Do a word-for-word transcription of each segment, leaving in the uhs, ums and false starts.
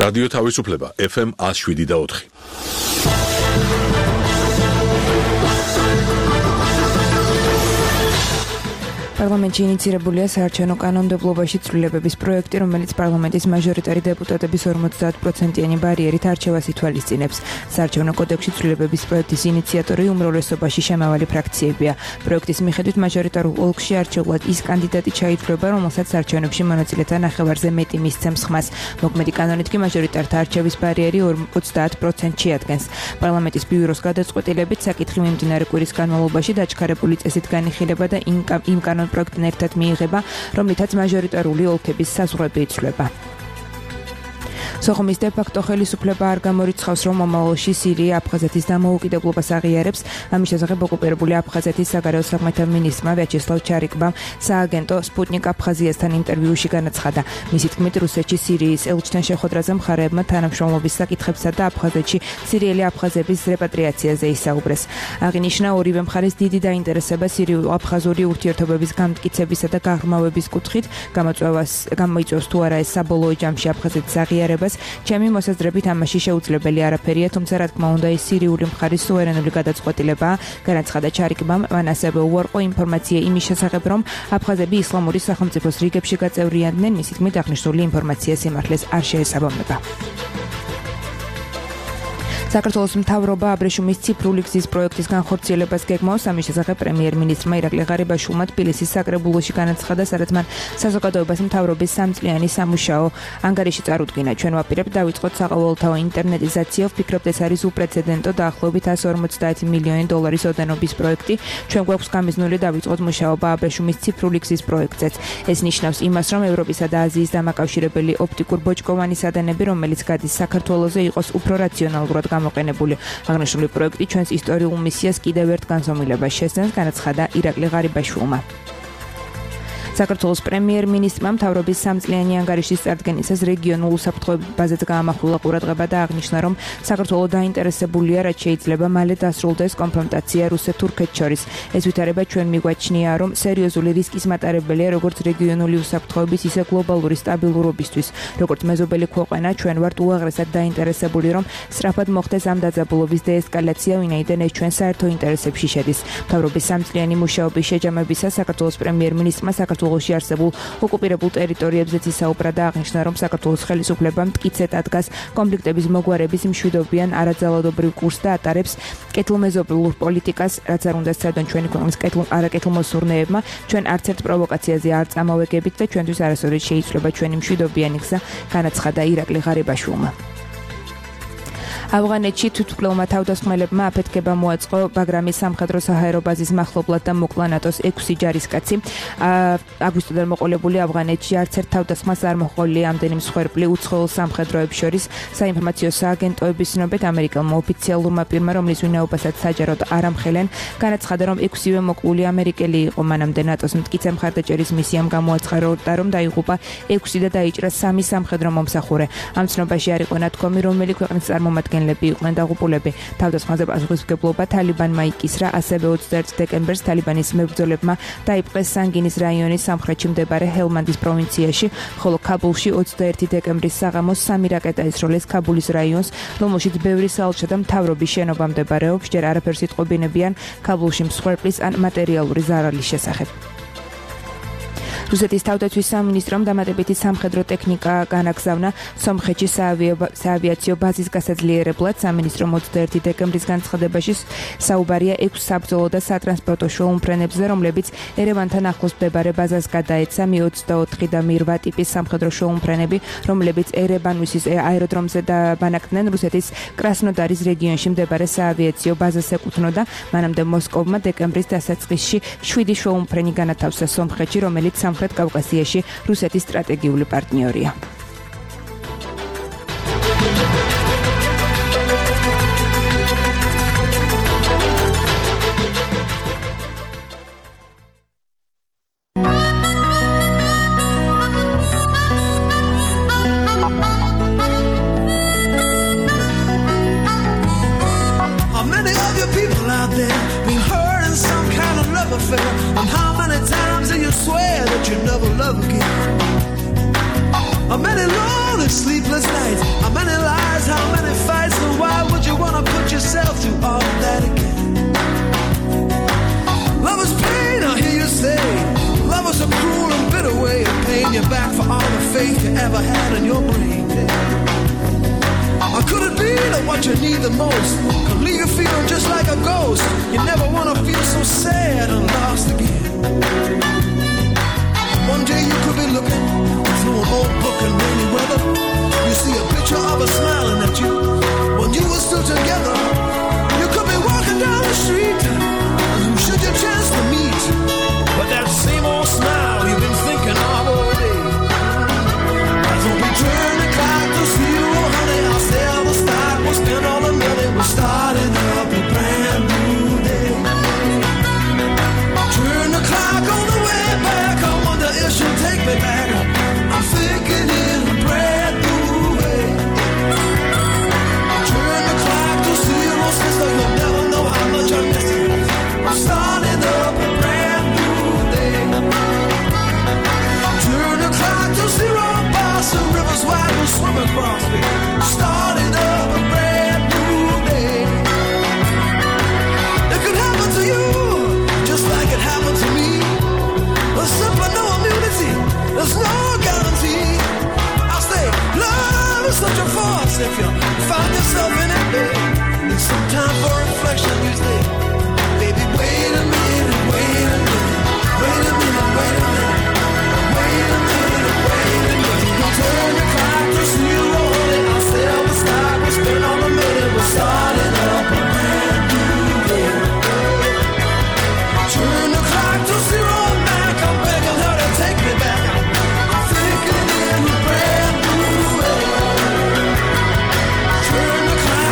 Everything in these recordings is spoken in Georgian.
რადიო თავისუფლება ეფ ემ one oh seven და four. პარლამენტში ინიცირებულია საარჩევნო კანონმდებლობაში ცვლილებების პროექტი, რომელიც პარლამენტის მაჟორიტარი დეპუტატების ორმოცდაათ პროცენტიანი ბარიერით არჩევას ითვალისწინებს. საარჩევნო კოდექსში ცვლილებების პროექტის ინიციატორი უმრავლესობაში შემავალი ფრაქციებია. პროექტის მიხედვით მაჟორიტარულ ოლქში არჩეულად ის კანდიდატი ჩაითვლება, რომელსაც საარჩევნებში მონაწილეთა ნახევარზე მეტი მისცემს ხმას. მოქმედი კანონით კი მაჟორიტართა არჩევის ბარიერი ოცდაათ პროცენტს შეადგენს. პარლამენტის ბიუროს გადაწყვეტილებით საკითხი მიმდინარე კვირის განმავლობაში დაჩქარებული წესით განიხილება და იმ კანონ პროექტთან ერთად მიიღება, რომლითაც მაჟორიტარული ოლქების საზღვრები იცვლება. სოხუმის დე-ფაქტო ხელისუფლება არ გამორიცხავს, რომ მომავალში სირია აფხაზეთის დამოუკიდებლობას აღიარებს. ამის შესახებ ოკუპირებული აფხაზეთის საგარეო საქმეთა მინისტრმა ვიაჩესლავ ჩარიკბამ სააგენტო სპუტნიკ აფხაზიასთან ინტერვიუში განაცხადა. მისი თქმით, რუსეთში სირიის ელჩთან შეხვედრაზე მხარეებმა თანამშრომლობის საკითხებსა და აფხაზეთში სირიელი აფხაზების რეპატრიაციაზე ისაუბრეს. აღინიშნა, ორივე მხარეს დიდი დაინტერესება სირიულ-აფხაზური ურთიერთობების გამტკიცებისა და გაღრმავების კუთხით, გამოწვევას გამოიწვევს თუ არა ეს საბოლოო ჯამში აფხაზეთის აღიარებას. ჩემი მოსაზრებით ამაში შეუძლებელი არაფერია, თუმცა რა თქმა უნდა ის სირიული მხარის სუვერენული გადაწყვეტილებაა, განაცხადა ჩარიკბამ. მან ასევე უარყო ინფორმაცია იმის შესახებ, რომ აფხაზები ისლამური სახელმწიფოს რიგებში გაწევრიანდნენ, მისი თქმით აღნიშნული ინფორმაცია სიმართლეს არ შეესაბამება. საქართველოს მთავრობა აბრეშუმის ციფრული გზის პროექტის განხორციელებას გეგმავს. ამის შესახებ პრემიერ-მინისტრმა ირაკლი ღარიბაშვილმა თბილისის საკრებულოში განაცხადა, სადაც მან საზოგადოებას მთავრობის სამწლიანი სამუშაო ანგარიში წარუდგინა. ჩვენ ვაპირებთ დავიწყოთ საყოველთაო ინტერნეტიზაცია, ვფიქრობთ ეს არის უპრეცედენტო დაახლოებით one hundred fifty მილიონი დოლარის ოდენობის პროექტი. ჩვენ გვაქვს გამიზნული დავიწყოთ მუშაობა აბრეშუმის ციფრული გზის პროექტზეც. ეს ნიშნავს იმას, რომ ევროპისა და აზიის დამაკავშირებელი ოპტიკურ ბოჭკოვანი სადენები, რომელიც გადის საქართველოზე, იყოს უფრო რაციონალურად გამოყენებული. აღნიშნული პროექტი ჩვენს ისტორიულ მისიას კიდევ ერთ განზომილებას შესცემს, განაცხადა ირაკლი ღარიბაშვილმა. საქართველოს პრემიერ-მინისტრმა მთავრობის სამწლიანი ანგარიშის წარდგენისას რეგიონულ უსაფრთხოებაზეც გაამახვილა ყურადღება და აღნიშნა, რომ საქართველო დაინტერესებულია, რაც შეიძლება მალე დასრულდეს კონფრონტაცია რუსეთ-თურქეთს შორის. ეს ვითარება ჩვენ მიგვაჩნია, რომ სერიოზული რისკის მატარებელია როგორც რეგიონული უსაფრთხოების, ისე გლობალური სტაბილურობისთვის. როგორც მეზობელი ქვეყანა, ჩვენ ვართ უაღრესად დაინტერესებული, რომ სწრაფად მოხდეს ამ დაძაბულობის დეესკალაცია, ვინაიდან ეს ჩვენ საერთო ინტერესებში შედის. მთავრობის სამწლიანი მუშაობის შეჯამებისას საქართველოს პრემიერ-მინისტრმა საქართველოში არსებულ ოკუპირებულ ტერიტორიებზეც ისაუბრა და აღნიშნა, რომ საქართველოს ხელისუფლება მტკიცედ ადგას კონფლიქტების მოგვარების მშვიდობიან არაძალადობრივ კურსს და ატარებს კეთილმეზობლურ პოლიტიკას, რაც არ უნდა სცადონ ჩვენი ქვეყნის არაკეთილმოსურნეებმა. ჩვენ არც ერთ პროვოკაციაზე არ წამოვეგებით და ჩვენთვის არასოდეს შეიცვლება ჩვენი მშვიდობიანი გზა, განაცხადა ირაკლი ღარიბაშვილმა. ავღანეთში თვითმკვლელმა თავდასხმელებმა აფეთქება მოაწყო ბაგრამის სამხედრო საჰაერო ბაზის მახლობლად და მოკლა ნატოს ექვსი ჯარისკაცი. აგვისტოდან მოყოლებული ავღანეთში არც ერთ თავდასხმას არ მოჰყოლია ამდენი მსხვერპლი უცხოელ სამხედროებს შორის. საინფორმაციო სააგენტოების ცნობით ამერიკელმა ოფიციალურმა პირმა, რომლის ვინაობასაც საჯაროდ არ ამხელენ, განაცხადა, რომ ექვსივე მოკლული ამერიკელი იყო. მანამდე ნატოს მტკიცე მხარდაჭერის მისიამ გამოაცხადა, რომ დაიღუპა ექვსი და დაიჭრა სამი სამხედრო მომსახურე. ამ ცნობაში არ იყო ნათქვამი, რომელი ქვეყნის წარმომადგენელი იყვნენ დაღუპულები. თავდასხმაზე პასუხისმგებლობა თალიბანმა იკისრა, ასევე ოცდაერთი დეკემბერს თალიბანის მებრძოლებმა დაიპყრეს სანგინის რაიონის სამხრეთში მდებარე ჰელმანდის პროვინციაში, ხოლო ქაბულში ოცდაერთი დეკემბრის საღამოს სამი რაკეტა ისროლეს ქაბულის რაიონს, რომელშიც ბევრი საელჩო და მთავრობის შენობა მდებარეობს. ჯერ არაფერს იტყობინებიან ქაბულში მსხვერპლის ან მატერიალური ზარალის შესახებ. რუსეთის თავდაცვის სამინისტრომ დამატებითი სამხედრო ტექნიკა განაგზავნა სომხეთში საავიაციო ბაზის გასაძლიერებლად. სამინისტრომ ოცდაერთი დეკემბრის განცხადებაში საუბარია ექვს საბრძოლო და სატრანსპორტო შუაუმფრენებზე, რომლებიც ერევანთან ახლოს მდებარე ბაზას გადაეცა. მი ოცდაოთხი და მი რვა ტიპის სამხედრო შუაუმფრენები, რომლებიც ერევანუისის აეროდრომზე დაბანაკდნენ, რუსეთის კრასნოდარის რეგიონში მდებარე საავიაციო ბაზას ეკუთვნოდა. მანამდე მოსკოვმა დეკემბრის დასაწყისში შვიდი შუაუმფრენი განათავსა სომხეთში, რომელიც სამხრეთ კავკასიაში რუსეთის სტრატეგიული პარტნიორია. And how many times do you swear that you never love again? How many lonely many sleepless nights, how many lies, how many fights, and why would you want to put yourself through all of that again? Love is pain, I hear you say. Love is a cruel and bitter way of paying you back for all the faith you ever had in your brain. Or could it be that what you need the most could leave you feeling just like a ghost? You never want to feel so sad and lost again. One day you could be looking through an old book in rainy weather. You see a picture of her smiling at you when you were still together. You could be walking down the street, and who should you chance to meet but that same old smile you've been thinking of all day? As we turn the clock to zero, honey, I'll sell the stock, we'll spend all the money, we're starting up a brand new day. Turn the clock on the way back, I wonder if she'll take me back. I'm thinking in a brand new way. Turn the clock to zero, sister, you'll never know how much I miss you. I'm starting up a brand new day. Turn the clock to zero, boss, the river's wide, we'll swim across me. Starting up a brand new day. It could happen to you, just like it happened to me. There's simply no immunity, there's no guarantee. I'll say, love is such a force if you find yourself in it, babe. Need some time for reflection, you say, baby, wait a minute, wait a minute, wait a minute, wait a minute, wait a minute, wait a minute. We'll turn the clock to zero, and I'll sell the stock, we'll spend all the money, we're starting up a brand new day. Turn the clock to zero back, I'm begging her to take me back. I'm thinking in a brand new way. Turn the clock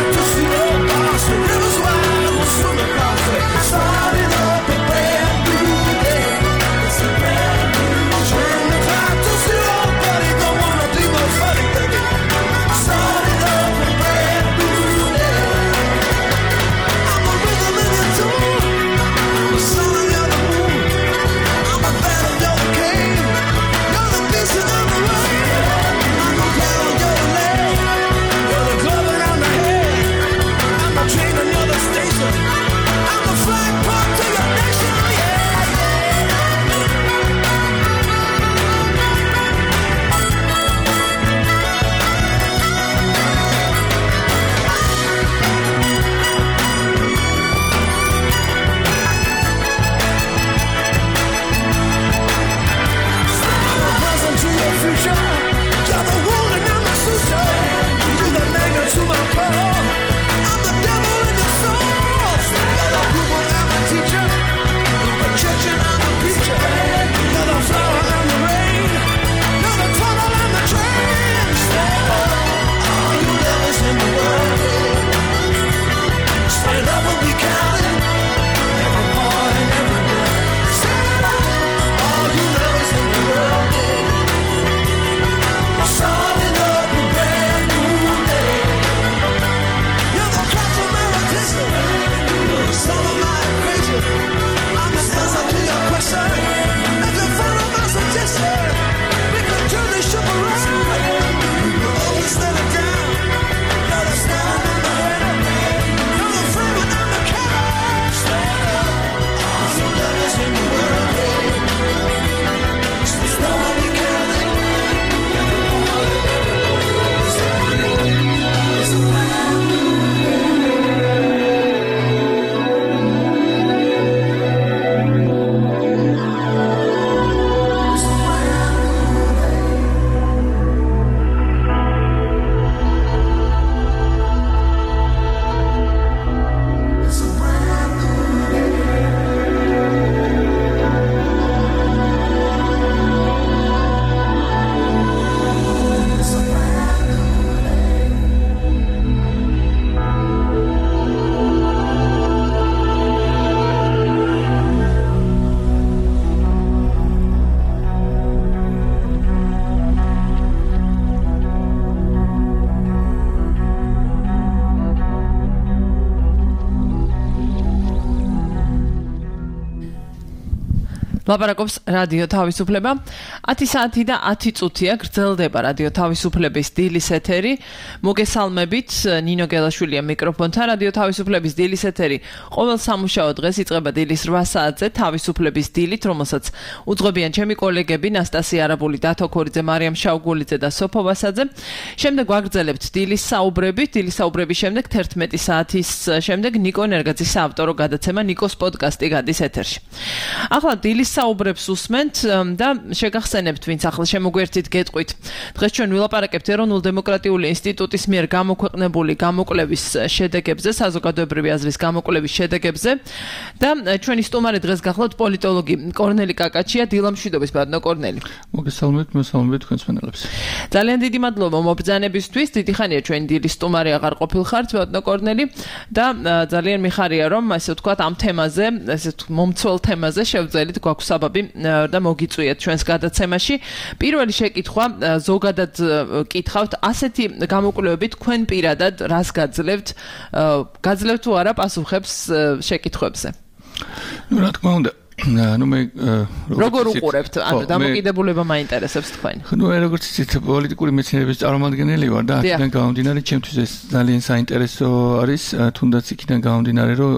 ლაპარაკობს რადიო თავისუფლება. ათი საათი და ათი წუთია გრძელდება რადიო თავისუფლების დილის ეთერი. მოგესალმებით, ნინო გელაშვილია მიკროფონთან. რადიო თავისუფლების დილის ეთერი ყოველ სამუშაო დღეს იწყება დილის რვა საათზე თავისუფლების დილით, რომელსაც უძღვებიან ჩემი კოლეგები ნასტასია არაბული, დათო ქორიძე, მარიამ შაუგულიძე და სოფო ვასაძე. შემდეგ ვაგრძელებთ დილის საუბრებით. დილის საუბრების შემდეგ თერთმეტი საათის შემდეგ ნიკო ნერგაძის საავტორო გადაცემა ნიკოს პოდკასტი გადის ეთერში. ახლა დილის საუბრებს უსმენთ და შეგახსენებთ, ვინც ახლა შემოგვერთით გეტყვით. დღეს ჩვენ ვილაპარაკებთ ეროვნულ დემოკრატიული ინსტიტუტის მიერ გამოქვეყნებული გამოკვლევის შედეგებზე, საზოგადოებრივი აზრის გამოკვლევის შედეგებზე და ჩვენი სტუმარი დღეს გახლავთ პოლიტოლოგი კორნელი კაკაჩია. დილამშვიდობის ბატონო კორნელი. მოგესალმებით, მოსალმებით თქვენს მენელებს. ძალიან დიდი მადლობა მობრძანებისთვის. დიდი ხანია ჩვენი დილის სტუმარი აღარ ყოფილხართ ბატონო კორნელი და ძალიან მიხარია რომ ასე ვთქვათ ამ თემაზე, ასე მომცველ თემაზე შევძელით გვაქვს საბაბი და მოგიწვიეთ ჩვენს გადაცემაში. პირველი შეკითხვა ზოგადად კითხავთ, ასეთი გამოკვლევები თქვენ პირადად რას გაძლევთ? გაძლევთ თუ არა პასუხებს შეკითხვებზე? ნუ რა თქმა უნდა, ну მე როგორ უყურებთ? ანუ დამოკიდებულება მაინტერესებს თქვენ. ну მე როგორც იცით, პოლიტიკური მეცნიერების წარმომადგენელი ვარ და აქედან გამომდინარე ჩემთვის ეს ძალიან საინტერესო არის, თუნდაც იქიდან გამომდინარე, რომ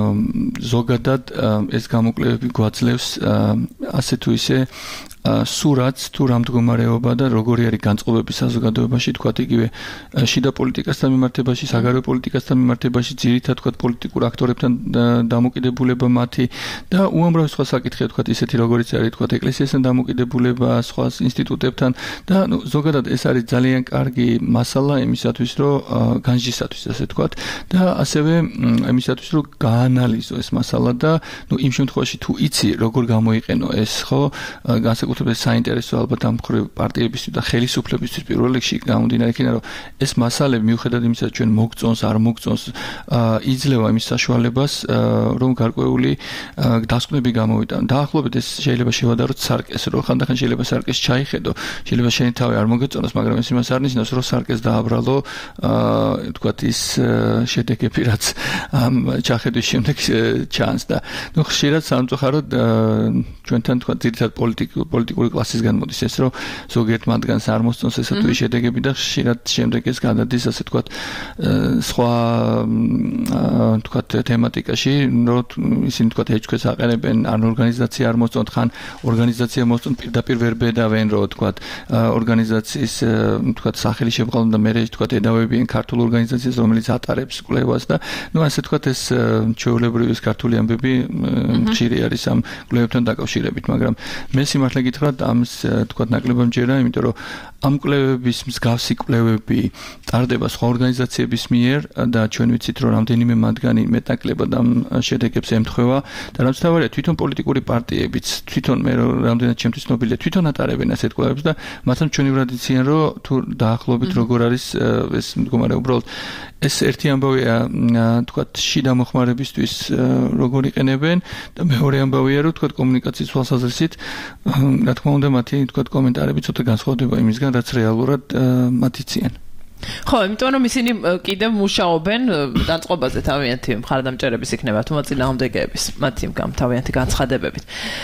ზოგადად ეს გამოკვლევები გვაძლევს ასე თუ ისე სურათს თუ რა მდგომარეობა და როგორი არის განწყობები საზოგადოებაში, თქვათ იგივე შიდა პოლიტიკასთან მიმართებაში, საგარეო პოლიტიკასთან მიმართებაში, ძირითადად თქვათ პოლიტიკურ აქტორებთან დამოკიდებულება მათი და უამრავი სხვა საკითხია, თქვათ ისეთი როგორიც არის თქვათ ეკლესიასთან დამოკიდებულება, სხვა ინსტიტუტებთან და ნუ ზოგადად ეს არის ძალიან კარგი მასალა იმისათვის, რომ განჯისათვის ასე თქვათ და ასევე იმისათვის, რომ გაანალიზო ეს მასალა და ნუ იმ შემთხვევაში თუ იცი როგორ გამოიყენო ეს ხო განსაკუთრებით საინტერესო ალბათ ამ მხრივ პარტიებისთვის და ხელისუფლებისთვის პირველ რიგში გამომდინარე იქიდან, რომ ეს მასალები მიუხედავად იმისა, რომ ჩვენ მოგწონს, არ მოგწონს, იძლევა იმის საშუალებას, რომ გარკვეული დასკვნები გამოვიტანო. დაახლოებით ეს შეიძლება შევადაროთ სარკეს, რომ ხანდახან შეიძლება სარკეს ჩაიხედო, შეიძლება შენი თავი არ მოგეწონოს, მაგრამ ეს იმას არ ნიშნავს, რომ სარკეს დააბრალო, თქვათ ის შედეგები, რაც ამ ჩახედვის შემდეგ ჩანს და ნუ ხშირად სამწუხაროდ ჩვენთან თქვათ ძირითადად პოლიტიკურ პოლიტიკური კლასისგან მოდის ეს, რომ ზოგიერთ მათგანს არ მოსწონს ესა თუ ის შედეგები და ხშირად შემდეგ ეს გადადის ასე თქვათ სხვა თქვათ თემატიკაში, რომ ისინი თქვათ ეჭქვეს აყენებენ, ან ორგანიზაცია არ მოსწონთ, ხან ორგანიზაცია მოსწონთ, პირდაპირ ვერ ბედავენ, რომ თქვათ ორგანიზაციის თქვათ სახელი შებრალონ და მე თქვათ ედავებიან ქართულ ორგანიზაციას, რომელიც ატარებს კვლევას და ნუ ასე თქვათ ეს ჩვეულებრივი ქართული ამბები ხშირი არის ამ კვლევებთან დაკავშირებით, მაგრამ მე სიმართლე გითხრათ ამის თქვათ ნაკლებად მჯერა, იმიტომ რომ ამ კვლევების მსგავსი კვლევები ტარდება სხვა ორგანიზაციების მიერ და ჩვენ ვიცით, რომ რამდენიმე მათგანი მეტნაკლებად ამ შედეგებს ემთხვევა და რაც თავარია თვითონ პოლიტიკური პარტიებიც თვითონ მე რამდენად ჩემთვის ცნობილია, თვითონ ატარებენ ასეთ კვლევებს და მათთან ჩვენი ვრადიციან, რომ თუ დაახლოებით როგორ არის ეს მდგომარე უბრალოდ ეს ერთი ამბავია თქვათ შიდა მოხმარებისთვის როგორ იყენებენ და მეორე ამბავია, რომ თქვათ კომუნიკაციის თვალსაზრისით რა თქმა უნდა მათი თქვათ კომენტარები ცოტა განსხვავდება იმისგან, რაც რეალურად მათ იციან. ხო, იმიტომ რომ ისინი კიდევ მუშაობენ დაწყობაზე თავიანთი მხარდამჭერების იქნება თუ მოწინააღმდეგეების მათი თავიანთი განცხადებებით.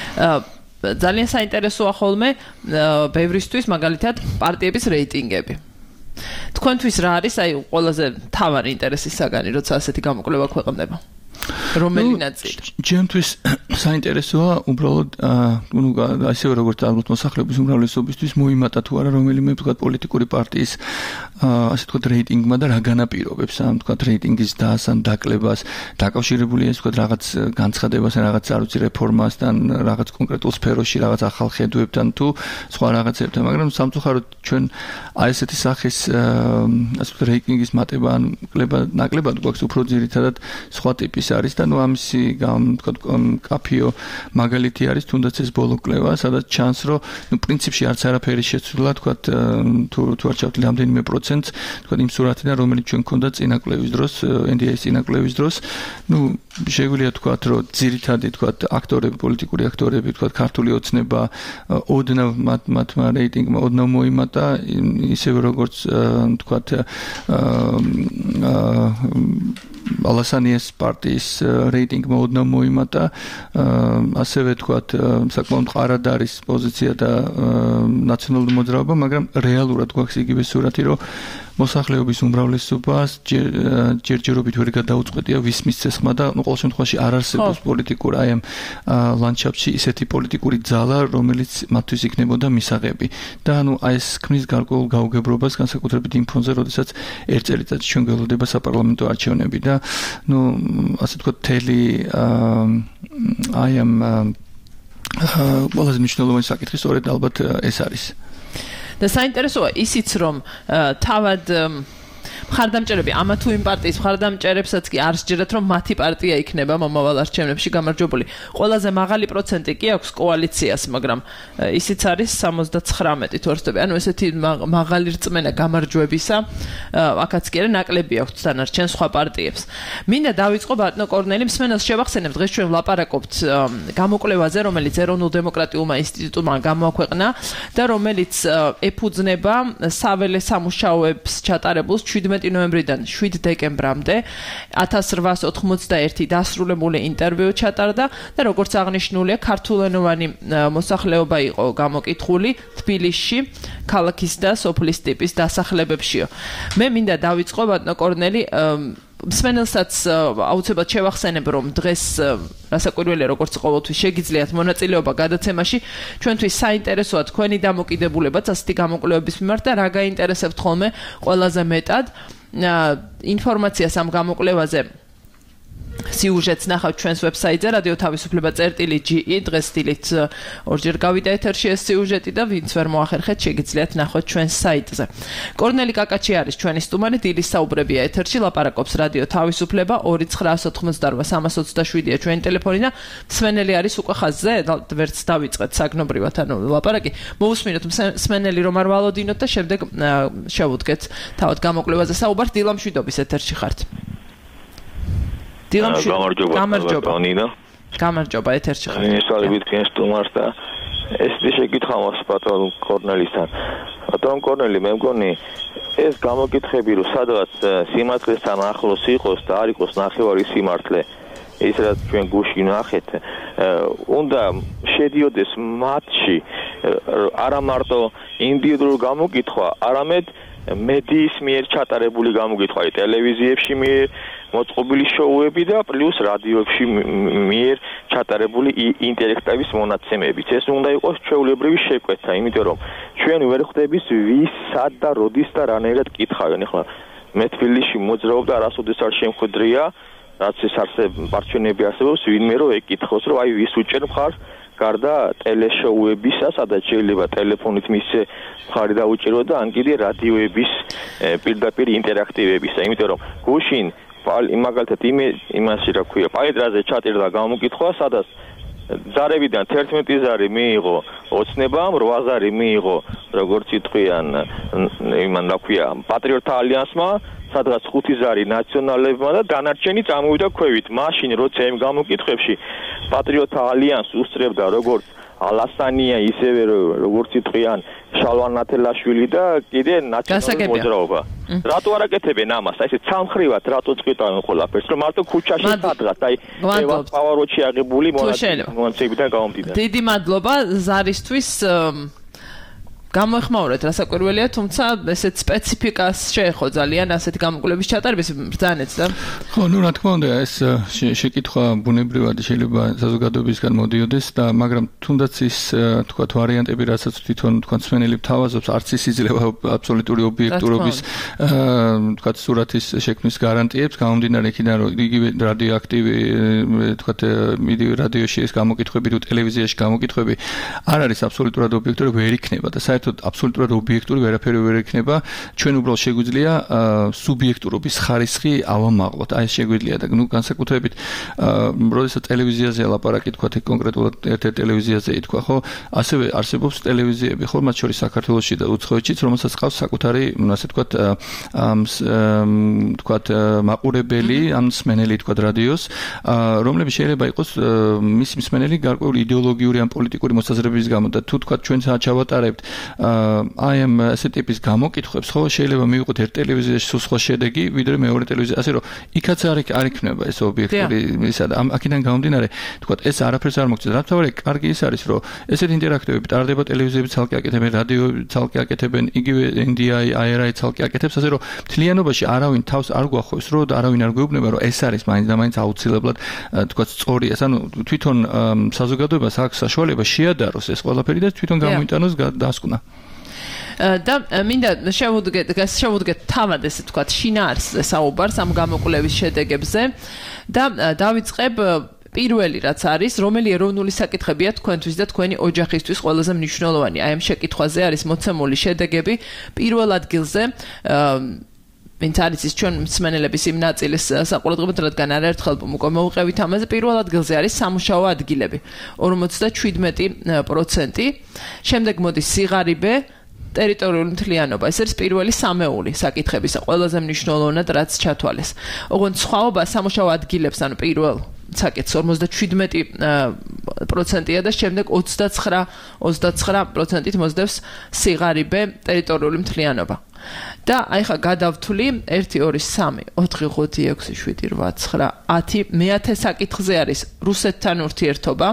ძალიან საინტერესოა ხოლმე ბევრისთვის მაგალითად პარტიების რეიტინგები. თქვენთვის რა არის აი ყველაზე მთავარი ინტერესის საგანი, როცა ასეთი გამოკვლევა ქვეყნდება? რომელი ნაწილი? ჩემთვის საინტერესოა უბრალოდ ნუ ასევე როგორც ალბათ მოსახლეობის უმრავლესობისთვის მოიმატა თუ არა რომელიმე თქვათ პოლიტიკური პარტიის ასე თქვათ რეიტინგმა და რა განაპირობებს ამ თქვათ რეიტინგის დასან დაკლებას დაკავშირებულია ეს თქვათ რაღაც განცხადებასთან, რაღაც არ ვიცი რეფორმასთან, რაღაც კონკრეტულ სფეროში, რაღაც ახალ ხედვებთან თუ სხვა რაღაცებთან, მაგრამ სამწუხაროდ ჩვენ აი ესეთი სახის ასე თქვათ რეიტინგის მატება ან კლება ნაკლებად გვაქვს უფრო ძირითადად სხვა ტიპის არის და ნუ ამისი თქვათ კაფიო მაგალითი არის თუნდაც ეს ბოლო კლევა, სადაც ჩანს, რომ ნუ პრინციპში არც არაფერი შეცვლილა თქვათ თუ თუ არ ჩავთვლი რამდენიმე პროცენტს თქვათ იმ სურათიდან, რომელიც ჩვენ გქონდა წინა კლევის დროს, ენ დი ეის წინა კლევის დროს, ნუ შეგვიძლია თქვათ, რომ ძირითადი თქვათ აქტორები, პოლიტიკური აქტორები, თქვათ ქართული ოცნება ოდნავ მათმა რეიტინგმა ოდნავ მოიმატა, ისევე როგორც თქვათ ალასანიეს პარტიის რეიტინგი მოუდნავ მოიმატა, ასევე თქვათ, საკმაოდ მყარად არის პოზიცია და ნაციონალური მოძრაობა, მაგრამ რეალურად გვაქვს იგივე სურათი, რომ მოსახლეობის უმრავლესობას ჯერჯერობით ვერ გადაუწყვეტია ვის მისცესხმა და ნუ ყოველ შემთხვევაში არ არსებობს პოლიტიკურ აი ამ ლანდშაფტში ისეთი პოლიტიკური ძალა, რომელიც მათთვის იქნებოდა მისაღები. და ნუ აი ეს ქმნის გარკვეულ გაუგებრობას განსაკუთრებით იმ ფონზე, როდესაც ერთ წელიწადში ჩვენ გველოდება საპარლამენტო არჩევნები და ნუ ასე ვთქვათ, თელი აი ამ ყველაზე მნიშვნელოვანი საკითხი სწორედ ალბათ ეს არის. და საინტერესოა ისიც რომ თავად მხარდამჭერები ამა თუ იმ პარტიის მხარდამჭერებსაც კი არ სჯერათ რომ მათი პარტია იქნება მომავალ არჩევნებში გამარჯვებული. ყველაზე მაღალი პროცენტი კი აქვს კოალიციას, მაგრამ ისიც არის სამოცდათხრამეტი თუ არ ვცდები. ანუ ესეთი მაღალი რწმენა გამარჯვებისა აქაც კი არა ნაკლები აქვს დანარჩენ სხვა პარტიებს. მინდა დავიწყო ბატონო კორნელი, მსმენელს შევახსენებ, დღეს ჩვენ ვლაპარაკობთ გამოკვლევაზე, რომელიც ეროვნულ დემოკრატიულმა ინსტიტუტმა გამოაქვეყნა და რომელიც ეფუძნება საველე სამუშაოებს ჩატარებულს შვიდმეტი ნოემბრიდან შვიდ დეკემბრამდე ათას რვაას ოთხმოცდაერთი დასრულებული ინტერვიუ ჩატარდა და როგორც აღნიშნულია, ქართულენოვანი მოსახლეობა იყო გამოკითხული თბილისში, ქალაქის და სოფლის ტიპის დასახლებებშიო. მე მინდა დავიწყო ბატონო კორნელი, მსმენელსაც აუცილებლად შევახსენებ, რომ დღეს რასაკვირველია, როგორც ყოველთვის შეგიძლიათ მონაწილეობა გადაცემაში. ჩვენთვის საინტერესოა თქვენი დამოკიდებულებაც ასეთი გამოკვლევების მიმართ და რა გაინტერესებთ ხოლმე ყველაზე მეტად. ინფორმაციას ამ გამოკვლევაზე სიუჟეტს ნახავთ ჩვენს ვებსაიტზე რადიო თავისუფლება წერტილი ჯი ი, დღეს დილით ორჯერ გავიდა ეთერში ეს სიუჟეტი და ვინც ვერ მოახერხეთ, შეგიძლიათ ნახოთ ჩვენს საიტზე. კორნელი კაკაჩი არის ჩვენი სტუმარი, დილის საუბრებია ეთერში, ლაპარაკობს რადიო თავისუფლება, ორი ცხრაას ოთხმოცდარვა სამას ოცდაშვიდია ჩვენი ტელეფონი და მსმენელი არის უკვე ხაზზე, ვერც დავიწყეთ საგნობრივად, ანუ ლაპარაკი. მოусმინოთ მსმენელი რომ არ ვალოდინოთ და შემდეგ შევუდგეთ თავად გამოკვლევაზე საუბარს. დილამშვიდობის ეთერში ხართ. გამარჯობა გამარჯობა ნინა გამარჯობა ეთერში ხარ მისალებით თქვენ სტუმარს და ეს შეკითხვა მას პატრონ კორნელისთან პატრონ კორნელი მე მგონი ეს გამოკითხები რომ სადღაც სიმართლესთან ახლოს იყოს და არ იყოს ნახევარი სიმართლე ის რაც ჩვენ გუში ნახეთ უნდა შედიოდეს მათში არა მარტო ინდივიდუალური გამოკითხვა არამედ მედიის მიერ ჩატარებული გამოკითხვა ტელევიზიებში მიერ მოწყობილი შოუები და პლუს რადიოებში მიერ ჩატარებული ინტერექტივის მონაცემებიც. ეს უნდა იყოს ჩვეულებრივი შეკვეთა, იმიტომ რომ ჩვენ ვერ ხვდებით ვის, სად და როდის და რანაირად კითხავენ. ახლა მე თბილისში მოძრაობ და არასოდეს არ შემხვედრია, რაც ეს არჩევნები არსებობს, ვინმე რომ ეკითხოს, რომ აი ვის უჭერ მხარს გარდა ტელეშოუებისა, სადაც შეიძლება ტელეფონით მისცე მხარი დაუჭირო და ან კიდე რადიოების პირდაპირ ინტერაქტივებისა, იმიტომ რომ გუშინ მაგალითად იმაში რა ქვია, პაედრაზე ჩატირდა გამოკითხვა, სადაც ზარებიდან თერთმეტი ზარი მიიღო ოცნებამ, რვა ზარი მიიღო, როგორც იტყვიან, იმან რა ქვია, პატრიოტთა ალიანსმა, სადღაც ხუთი ზარი ნაციონალებმა და დანარჩენი წამოვიდა ქვევით. მაშინ როცა იმ გამოკითხვებში პატრიოტთა ალიანსს უსწრებდა როგორც ალასანია, ისევე როგორც იტყვიან შალვა ნათელაშვილი და კიდე ნაციონალური მოძრაობა. რატო არ აკეთებენ ამას? აი ესე ცალმხრივად რატო წყვეტავენ ყველაფერს? რომ მარტო ქუჩაში სადღაც აი პავაროჩი აღებული მონაცემებიდან გამომდინარე. დიდი მადლობა ზარისთვის. გამოეხმაურეთ რასაკვირველია, თუმცა ესეთ სპეციფიკას შეეხო ძალიან ასეთი გამოკვლევის ჩატარების ბრძანეთ და ხო, ნუ რა თქმა უნდა, ეს შეკითხვა ბუნებრივად შეიძლება საზოგადოებისგან მოდიოდეს და მაგრამ თუნდაც ის თქვათ ვარიანტები, რასაც თვითონ თქვათ მსმენელი თავაზობს, არც ის იძლევა აბსოლუტური ობიექტურობის თქვათ სურათის შექმნის გარანტიებს, გამომდინარე იქიდან, რომ იგივე რადიოაქტივი თქვათ რადიოში ეს გამოკითხვები თუ ტელევიზიაში გამოკითხვები არ არის აბსოლუტურად ობიექტური, ვერ იქნება და საერთოდ აბსოლუტურად ობიექტური ვერაფერი ვერ იქნება. ჩვენ უბრალოდ შეგვიძლია სუბიექტურობის ხარისხი ავამაღლოთ. აი ეს შეგვიძლია და ნუ განსაკუთრებით როდესაც ტელევიზიაზე ლაპარაკი თქვა კონკრეტულად ერთ-ერთ ტელევიზიაზე ითქვა, ხო, ასევე არსებობს ტელევიზიები, ხო, მათ შორის საქართველოში და უცხოეთშიც, რომელსაც ყავს საკუთარი, ასე თქვა, თქვა მაყურებელი, ან მსმენელი თქვა რადიოს, რომლებიც შეიძლება იყოს მისი მსმენელი გარკვეული იდეოლოგიური ან პოლიტიკური მოსაზრებების გამო და თუ თქვა ჩვენ ჩავატარებთ აი ამ ასეთ ტიპის გამოკითხვებს ხო შეიძლება მივიღოთ ერთ ტელევიზიაში სულ სხვა შედეგი, ვიდრე მეორე ტელევიზიაში, ასე რომ იქაც არ არ იქნება ეს ობიექტური ისა და აქედან გამომდინარე, თქვათ ეს არაფერს არ მოგწევს. რატომ კარგი ის არის, რომ ესეთ ინტერაქტივები ტარდება ტელევიზიები ცალკე აკეთებენ, რადიო ცალკე აკეთებენ, იგივე ენ დი აი, აი არ აი ცალკე აკეთებს, ასე რომ მთლიანობაში არავინ თავს არ გვახვევს, რომ არავინ არ გვეუბნება, რომ ეს არის მაინც და მაინც აუცილებლად თქვათ სწორია. ანუ თვითონ საზოგადოებას აქვს საშუალება შეადაროს ეს ყველაფერი და თვითონ გამოიტანოს დასკვნა. და მინდა შევუდგეთ შევუდგეთ თავად ესე თქვათ შინაარსზე საუბარს ამ გამოკვლევის შედეგებზე და დავიწყებ პირველი რაც არის, რომელი ეროვნული საკითხებია თქვენთვის და თქვენი ოჯახისთვის ყველაზე მნიშვნელოვანი. აი ამ შეკითხვაზე არის მოცემული შედეგები პირველ ადგილზე ვინც არის ის ჩვენ მსმენელების იმ ნაწილის საყურადღებოდ, რადგან არაერთხელ უკვე მოვუყევით ამაზე, პირველ ადგილზე არის სამუშაო ადგილები ორმოცდაჩვიდმეტი პროცენტი, შემდეგ მოდის სიღარიბე, ტერიტორიული მთლიანობა. ეს არის პირველი სამეული საკითხებისა, ყველაზე მნიშვნელოვნად რაც ჩათვალეს. ოღონდ სხვაობა სამუშაო ადგილებს, ანუ პირველ საკითხს ორმოცდაჩვიდმეტი პროცენტია და შემდეგ ოცდაცხრა პროცენტით მოსდევს სიღარიბე, ტერიტორიული მთლიანობა. და აი ხა გადავთვლი ერთი ორი სამი ოთხი ხუთი ექვსი შვიდი რვა ცხრა ათი მეათე საკითხზე არის რუსეთთან ურთიერთობა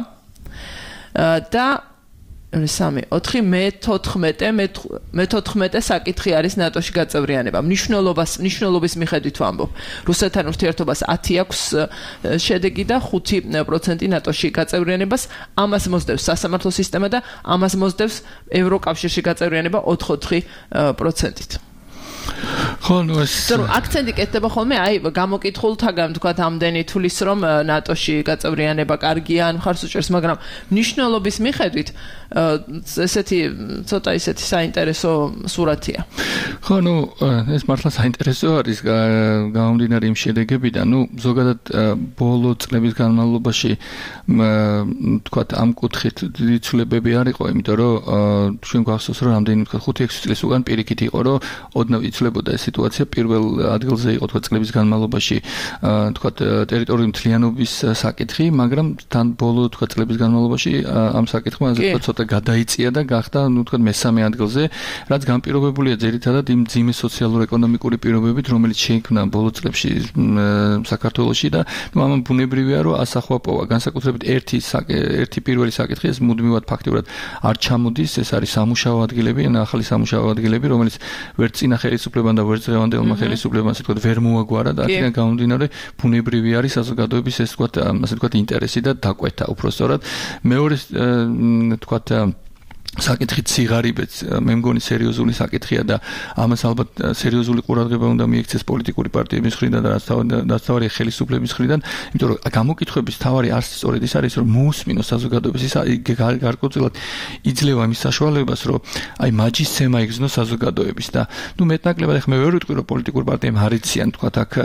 და სამი ოთხი მეთოთხმეტე მეთოთხმეტე საკითხი არის ნატოში გაწევრიანება. მნიშვნელობას მნიშვნელობის მიხედვით ვამბობ. რუსეთთან ურთიერთობას ათი აქვს შედეგი და ხუთი პროცენტი ნატოში გაწევრიანებას. ამას მოსდევს სასამართლო სისტემა და ამას მოსდევს ევროკავშირში გაწევრიანება ოთხი პროცენტით. ხო, ნუ ეს აქცენტი კეთდება ხოლმე აი გამოკითხულთაგან თქვათ ამდენი თulis რომ ნატოში გაწევრიანება კარგია ან ხარს უჭერს, მაგრამ მნიშვნელობის მიხედვით ესეთი ცოტა ისეთი საინტერესო სურათია. ხო, ნუ ეს მართლა საინტერესო არის გამომდინარე იმ შედეგებიდან, ნუ ზოგადად ბოლო წლების განმავლობაში თქვათ ამ კუთხით დიდი ცვლილებები არ იყო, იმიტომ რომ ჩვენ გვახსოვს რომ რამდენი თქვათ ხუთი ექვსი წლის უკან პირიქით იყო, რომ ოდნავ იცვლებოდა ეს სიტუაცია, პირველ ადგილზე იყო თქვათ წლების განმავლობაში თქვათ ტერიტორიული მთლიანობის საკითხი, მაგრამ თან ბოლო თქვათ წლების განმავლობაში ამ საკითხმა ასე თქვათ ცოტა გადაიწია და გახდა ნუ თქვათ მესამე ადგილზე, რაც განპირობებულია ძირითადად იმ ძიმე სოციალურ-ეკონომიკური პირობებით, რომელიც შეიქმნა ბოლო წლებში საქართველოში და ნუ ამ ბუნებრივია, რომ ასახვაპოა, განსაკუთრებით ერთი ერთი პირველი საკითხი, ეს მუდმივად ფაქტიურად არ ჩამოდის, ეს არის სამუშაო ადგილები, ან ახალი სამუშაო ადგილები, რომელიც ვერც წინა ხელისუფლებამ და ვერც დღევანდელმა ხელისუფლებამ ასე თქვათ ვერ მოაგვარა და აქედან გამომდინარე ბუნებრივი არის საზოგადოების ეს თქვათ ასე თქვათ ინტერესი და დაკვეთა უпростоრად. მეორე თქვათ საკითხით სიღარიბეც მე მგონი სერიოზული საკითხია და ამას ალბათ სერიოზული ყურადღება უნდა მიექცეს პოლიტიკური პარტიების მხრიდან და რაც თავარი ხელისუფლების მხრიდან, იმიტომ რომ გამოკითხვების თავარი არსი სწორედ ის არის, რომ მოусმინოს საზოგადოებას, ის გარკვეულწილად იძლევა მის საშუალებას, რომ აი მაჯისცემა იგრძნოს საზოგადოების და ნუ მეტნაკლებად ახლა მე ვერ ვიტყვი, რომ პოლიტიკურ პარტიებმა არ იციან თქვათ აქ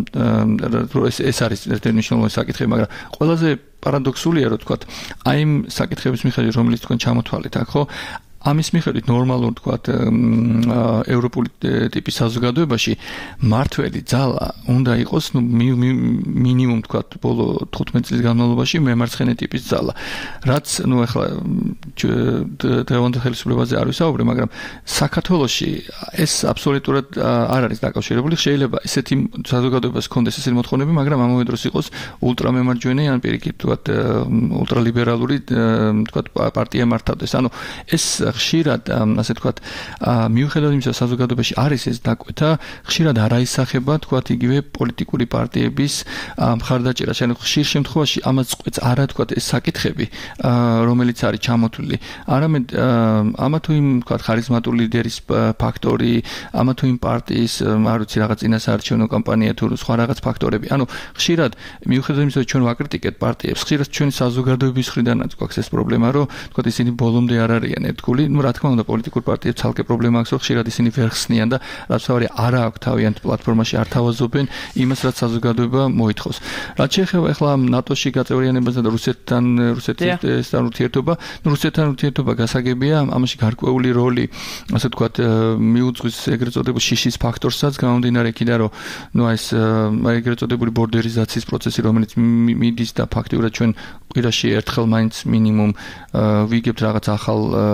ეს ეს არის ერთ-ერთი მნიშვნელოვანი საკითხი, მაგრამ ყველაზე პარადოქსულია, რომ თქვათ აი იმ საკითხების მიხედვით, რომელიც თქვენ ჩამოთვალეთ აქ, ხო? ამის მიხედვით ნორმალურ თქვათ ევროპული ტიპის საზოგადოებაში მართველი ძალა უნდა იყოს ნუ მინიმუმ თქვათ ბოლო თხუთმეტი წლის განმავლობაში მემარცხენე ტიპის ძალა. რაც ნუ ახლა დღევანდელ ხელისუფლებაზე არ ვისაუბრე, მაგრამ საქართველოში ეს აბსოლუტურად არ არის დაკავშირებული. შეიძლება ესეთი საზოგადოებას ჰქონდეს ესეთი მოთხოვნები, მაგრამ ამავე დროს იყოს ულტრამემარჯვენე ან პირიქით თქვათ ულტრალიბერალური თქვათ პარტია მართავდეს. ანუ ეს ხშირად ასე თქვათ მიუხედავად იმისა, საზოგადოებაში არის ეს დაკვეთა, ხშირად არ აისახება თქვათ იგივე პოლიტიკური პარტიების მხარდაჭერას. ანუ ხშირ შემთხვევაში ამას წყვეტს არა თქვათ ეს საკითხები, რომელიც არის ჩამოთვლილი, არამედ ამა თუ იმ თქვათ ხარიზმატული ლიდერის ფაქტორი, ამა თუ იმ პარტიის არ ვიცი რაღაც წინასაარჩევნო კამპანია თუ სხვა რაღაც ფაქტორები. ანუ ხშირად მიუხედავად იმისა, რომ ჩვენ ვაკრიტიკებთ პარტიებს, ხშირად ჩვენი საზოგადოების მხრიდანაც გვაქვს ეს პრობლემა, რომ თქვათ ისინი ბოლომდე არ არიან ერთგული. ნუ რა თქმა უნდა პოლიტიკურ პარტიებს ცალკე პრობლემა აქვს, რომ ხშირად ისინი ვერ ხსნიან და რაც თავარი არა აქვს თავიანთ პლატფორმაში არ თავაზობენ იმას, რაც საზოგადოება მოითხოვს. რაც შეეხება ახლა ნატოში გაწევრიანებასა და რუსეთთან რუსეთთან ურთიერთობა, ნუ რუსეთთან ურთიერთობა გასაგებია, ამაში გარკვეული როლი, ასე ვთქვათ, მიუძღვის ეგრეთ წოდებულ შიშის ფაქტორსაც, გამომდინარე იქიდან, რომ ნუ ეს ეგრეთ წოდებული ბორდერიზაციის პროცესი, რომელიც მიდის და ფაქტიურად ჩვენ კვირაში ერთხელ მაინც მინიმუმ ვიგებთ რაღაც ახალ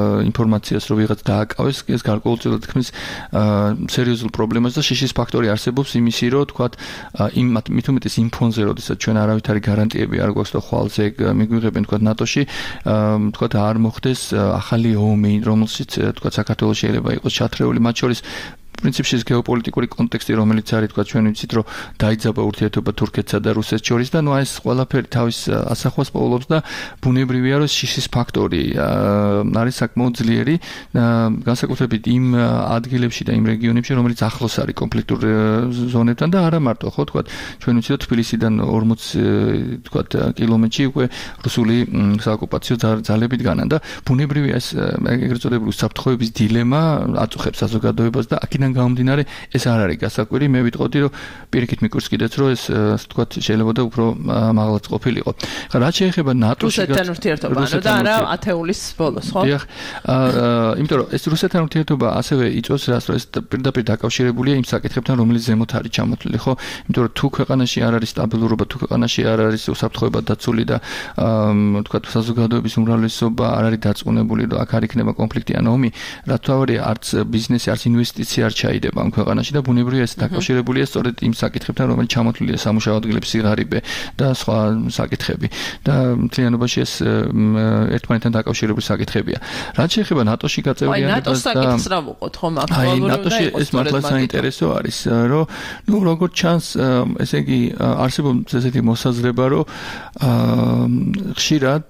ინფორმაციას რომ ვიღაც დააკავეს, ეს გარკვეულწილად თქმის სერიოზულ პრობლემას და შიშის ფაქტორი არსებობს იმისი, რომ თქვათ იმ მით უმეტეს იმ ფონზე, როდესაც ჩვენ არავითარი გარანტიები არ გვაქვს და ხვალზე მიგვიღებენ თქვათ ნატოში, თქვათ არ მოხდეს ახალი ომი, რომელშიც თქვათ საქართველოს შეიძლება იყოს ჩათრეული, მათ შორის პრინციპში ეს გეოპოლიტიკური კონტექსტი, რომელიც არის თქვა ჩვენ ვიცით, რომ დაიძაბა ურთიერთობა თურქეთსა და რუსეთს შორის და ნუ ეს ყველაფერი თავის ასახვას პოულობს და ბუნებრივია, რომ შიშის ფაქტორი არის საკმაოდ ძლიერი, განსაკუთრებით იმ ადგილებში და იმ რეგიონებში, რომელიც ახლოს არის კონფლიქტურ ზონებთან და არა მარტო, ხო, თქვა ჩვენ ვიცით, რომ თბილისიდან ორმოც თქვა კილომეტრში უკვე რუსული საოკუპაციო ძალები დგანან და ბუნებრივია ეს ეგრეთ წოდებული უსაფრთხოების დილემა აწუხებს საზოგადოებას და აქედან გამომდინარე ეს არ არის გასაკვირი, მე ვიტყოდი, რომ პირიქით მიკვირს კიდეც, რომ ეს თქვა შეიძლება და უფრო მაღლაც ყოფილიყო. ხა რაც შეეხება ნატოში რუსეთთან ურთიერთობა, და არა ათეულის ბოლოს, ხო? დიახ. აა, იმიტომ რომ ეს რუსეთთან ურთიერთობა ასევე იწვევს რას, რომ ეს პირდაპირ დაკავშირებულია იმ საკითხებთან, რომელიც ზემოთ არის ჩამოთვლილი, ხო? იმიტომ რომ თუ ქვეყანაში არ არის სტაბილურობა, თუ ქვეყანაში არ არის უსაფრთხოება დაცული და აა, თქვა საზოგადოების უმრავლესობა არ არის დარწმუნებული, რომ აქ არ იქნება კონფლიქტი ან ომი, რა თქმა არც ბიზნესი, არც ინვესტიცია არ ჩაიდება ამ ქვეყანაში და ბუნებრივია ეს დაკავშირებულია სწორედ იმ საკითხებთან, რომელიც ჩამოთვლილია სამუშაო ადგილების სიღარიბე და სხვა საკითხები. და მთლიანობაში ეს ერთმანეთთან დაკავშირებული საკითხებია. რაც შეეხება ნატოში გაწევრიანებას და ნატოს საკითხს რა ვუყოთ, ხომ აი ნატოში ეს მართლა საინტერესო არის, რომ ნუ როგორც ჩანს, ესე იგი არსებობს ესეთი მოსაზრება, რომ ხშირად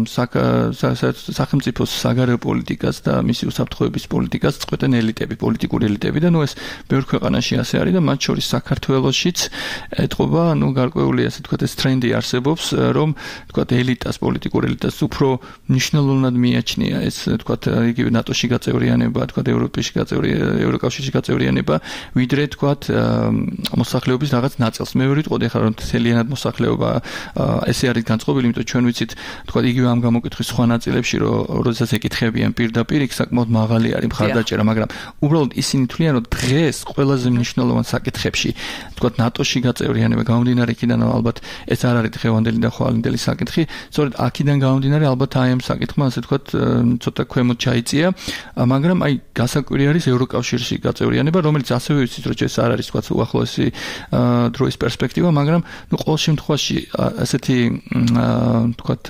სახელმწიფოს საგარეო პოლიტიკას და მისი უსაფრთხოების პოლიტიკას წყვეტენ ელიტები, პოლიტიკური ელიტები და ნუ ეს ბევრ ქვეყანაში ასე არის და მათ შორის საქართველოშიც ეთყობა, ნუ გარკვეული ასე თქვა ეს ტრენდი არსებობს, რომ თქვა ელიტას, პოლიტიკურ ელიტას უფრო მნიშვნელოვნად მიაჩნია ეს თქვა იგივე ნატოში გაწევრიანება, თქვა ევროპაში გაწევრიანება, ევროკავშირში გაწევრიანება, ვიდრე თქვა მოსახლეობის რაღაც ნაწილს. მე ვიტყოდი ახლა რომ თელიანად მოსახლეობა ესე არის განწყობილი, იმიტომ ჩვენ ვიცით თქვა იგივე ამ გამოკითხვის სხვა ნაწილებში, რომ როდესაც ეკითხებიან პირდაპირ, იქ საკმაოდ მაღალი არის მხარდაჭერა, მაგრამ უბრალოდ ისინი თვლიან, რომ დღეს ყველაზე მნიშვნელოვან საკითხებში, თქვათ ნატოში გაწევრიანება გამომდინარე იქიდან ალბათ ეს არ არის დღევანდელი და ხვალინდელი საკითხი, სწორედ აქედან გამომდინარე ალბათ აი ამ საკითხმა ასე თქვათ ცოტა ქვემოთ ჩაიწია, მაგრამ აი გასაკვირი არის ევროკავშირში გაწევრიანება, რომელიც ასევე ვიცით, რომ ეს არ არის თქვათ უახლოესი დროის პერსპექტივა, მაგრამ ნუ ყოველ შემთხვევაში ასეთი თქვათ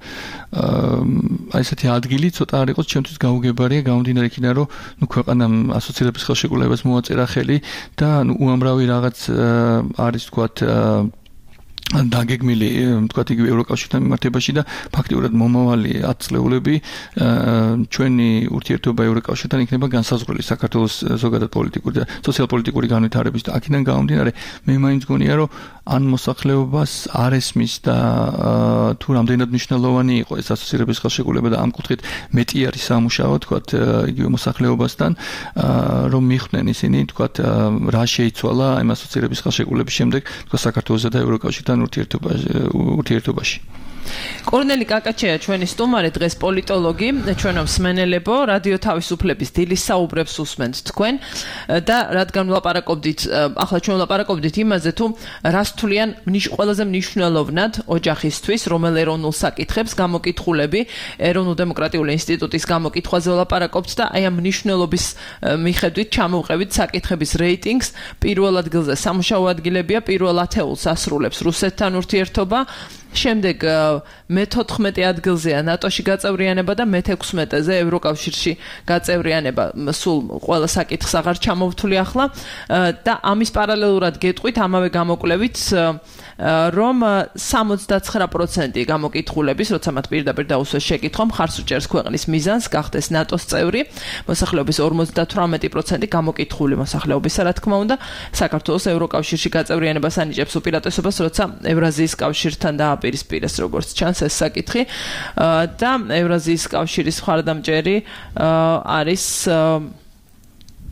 აი ესეთი ადგილი ცოტა არ იყოს ჩემთვის გაუგებარია გამომდინარე იქიდან, რომ ნუ ქვეყანამ ასოცირების ხელშეკრულებას მოაწერა ხელი და ნუ უამრავი რაღაც არის თქვათ დაგეგმილი თქვათ იგივე ევროკავშირთან მიმართებაში და ფაქტიურად მომავალი ათწლეულები ჩვენი ურთიერთობა ევროკავშირთან იქნება განსაზღვრელი საქართველოს ზოგადად პოლიტიკური და სოციალ-პოლიტიკური განვითარების და აქედან გამომდინარე მე მაინც გონია რომ ან მოსახლეობას არ ესმის და თუ რამდენად მნიშვნელოვანი იყო ეს ასოცირების ხელშეკრულება და ამ კუთხით მეტი არის სამუშაო თქვათ იგივე მოსახლეობასთან რომ მიხვდნენ ისინი თქვათ რა შეიცვალა ამ ასოცირების ხელშეკრულების შემდეგ თქვათ საქართველოსა და ევროკავშირთან ურთიერთობაში. კორნელი კაკაჩეა ჩვენი სტუმარი, დღეს პოლიტოლოგი, ჩვენო მსმენელებო, რადიო თავისუფლების დილის საუბრებს უსმენთ თქვენ და რადგან ვლაპარაკობდით, ახლა ჩვენ ვლაპარაკობდით იმაზე, თუ რას თვლიან ყველაზე მნიშვნელოვნად ოჯახისთვის, რომელ ეროვნულ საკითხებს გამოკითხულები, ეროვნულ-დემოკრატიული ინსტიტუტის გამოკითხვაზე ვლაპარაკობთ და აი ამ მნიშვნელობის მიხედვით ჩამოვყევით საკითხების რეიტინგს. პირველ ადგილზე სამუშაო ადგილებია, პირველ ათეულს ასრულებს რუსეთთან ურთიერთობა. შემდეგ მეთოთხმეტე ადგილზეა ნატოში გაწევრიანება და მეთექვსმეტეზე ევროკავშირში გაწევრიანება. სულ ყველა საკითხს აღარ ჩამოვთვლი ახლა და ამის პარალელურად გეტყვით ამავე გამოკვლევით რომ სამოცდაცხრა პროცენტი გამოკითხულების, როცა მათ პირდაპირ დაუსვეს შეკითხვა, მხარს უჭერს ქვეყნის მიზანს გახდეს ნატოს წევრი. მოსახლეობის ორმოცდათვრამეტი პროცენტი გამოკითხული მოსახლეობისა, რა თქმა უნდა, საქართველოს ევროკავშირში გაწევრიანებას ანიჭებს უპირატესობას, როცა ევრაზიის კავშირთან დააპირისპირეს, როგორც ჩანს ეს საკითხი და ევრაზიის კავშირის მხარდამჭერი არის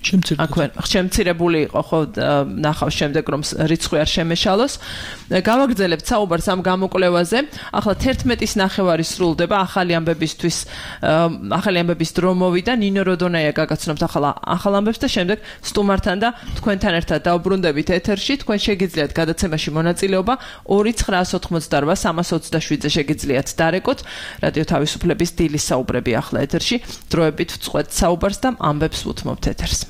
აქვე შემცირებული იყო ხო ნახავს შემდეგ რომ რიცხვი არ შემეშალოს გავაგრძელებთ საუბარს ამ გამოკვლევაზე ახლა თერთმეტის ნახევარი სრულდება ახალი ამბებისთვის ახალი ამბების დრო მოვიდა ნინო როდონაია გაგაცნობთ ახლა ახალ ამბებს და შემდეგ სტუმართან და თქვენთან ერთად დავბრუნდებით ეთერში თქვენ შეგიძლიათ გადაცემაში მონაწილეობა ორი ცხრაას ოთხმოცდაორბა სამას ოცდაშვიდზე შეგიძლიათ დარეკოთ რადიო თავისუფლების დილის საუბრები ახლა ეთერში დროებით ვწყვეტ საუბარს და ამბებს უთმობთ ეთერს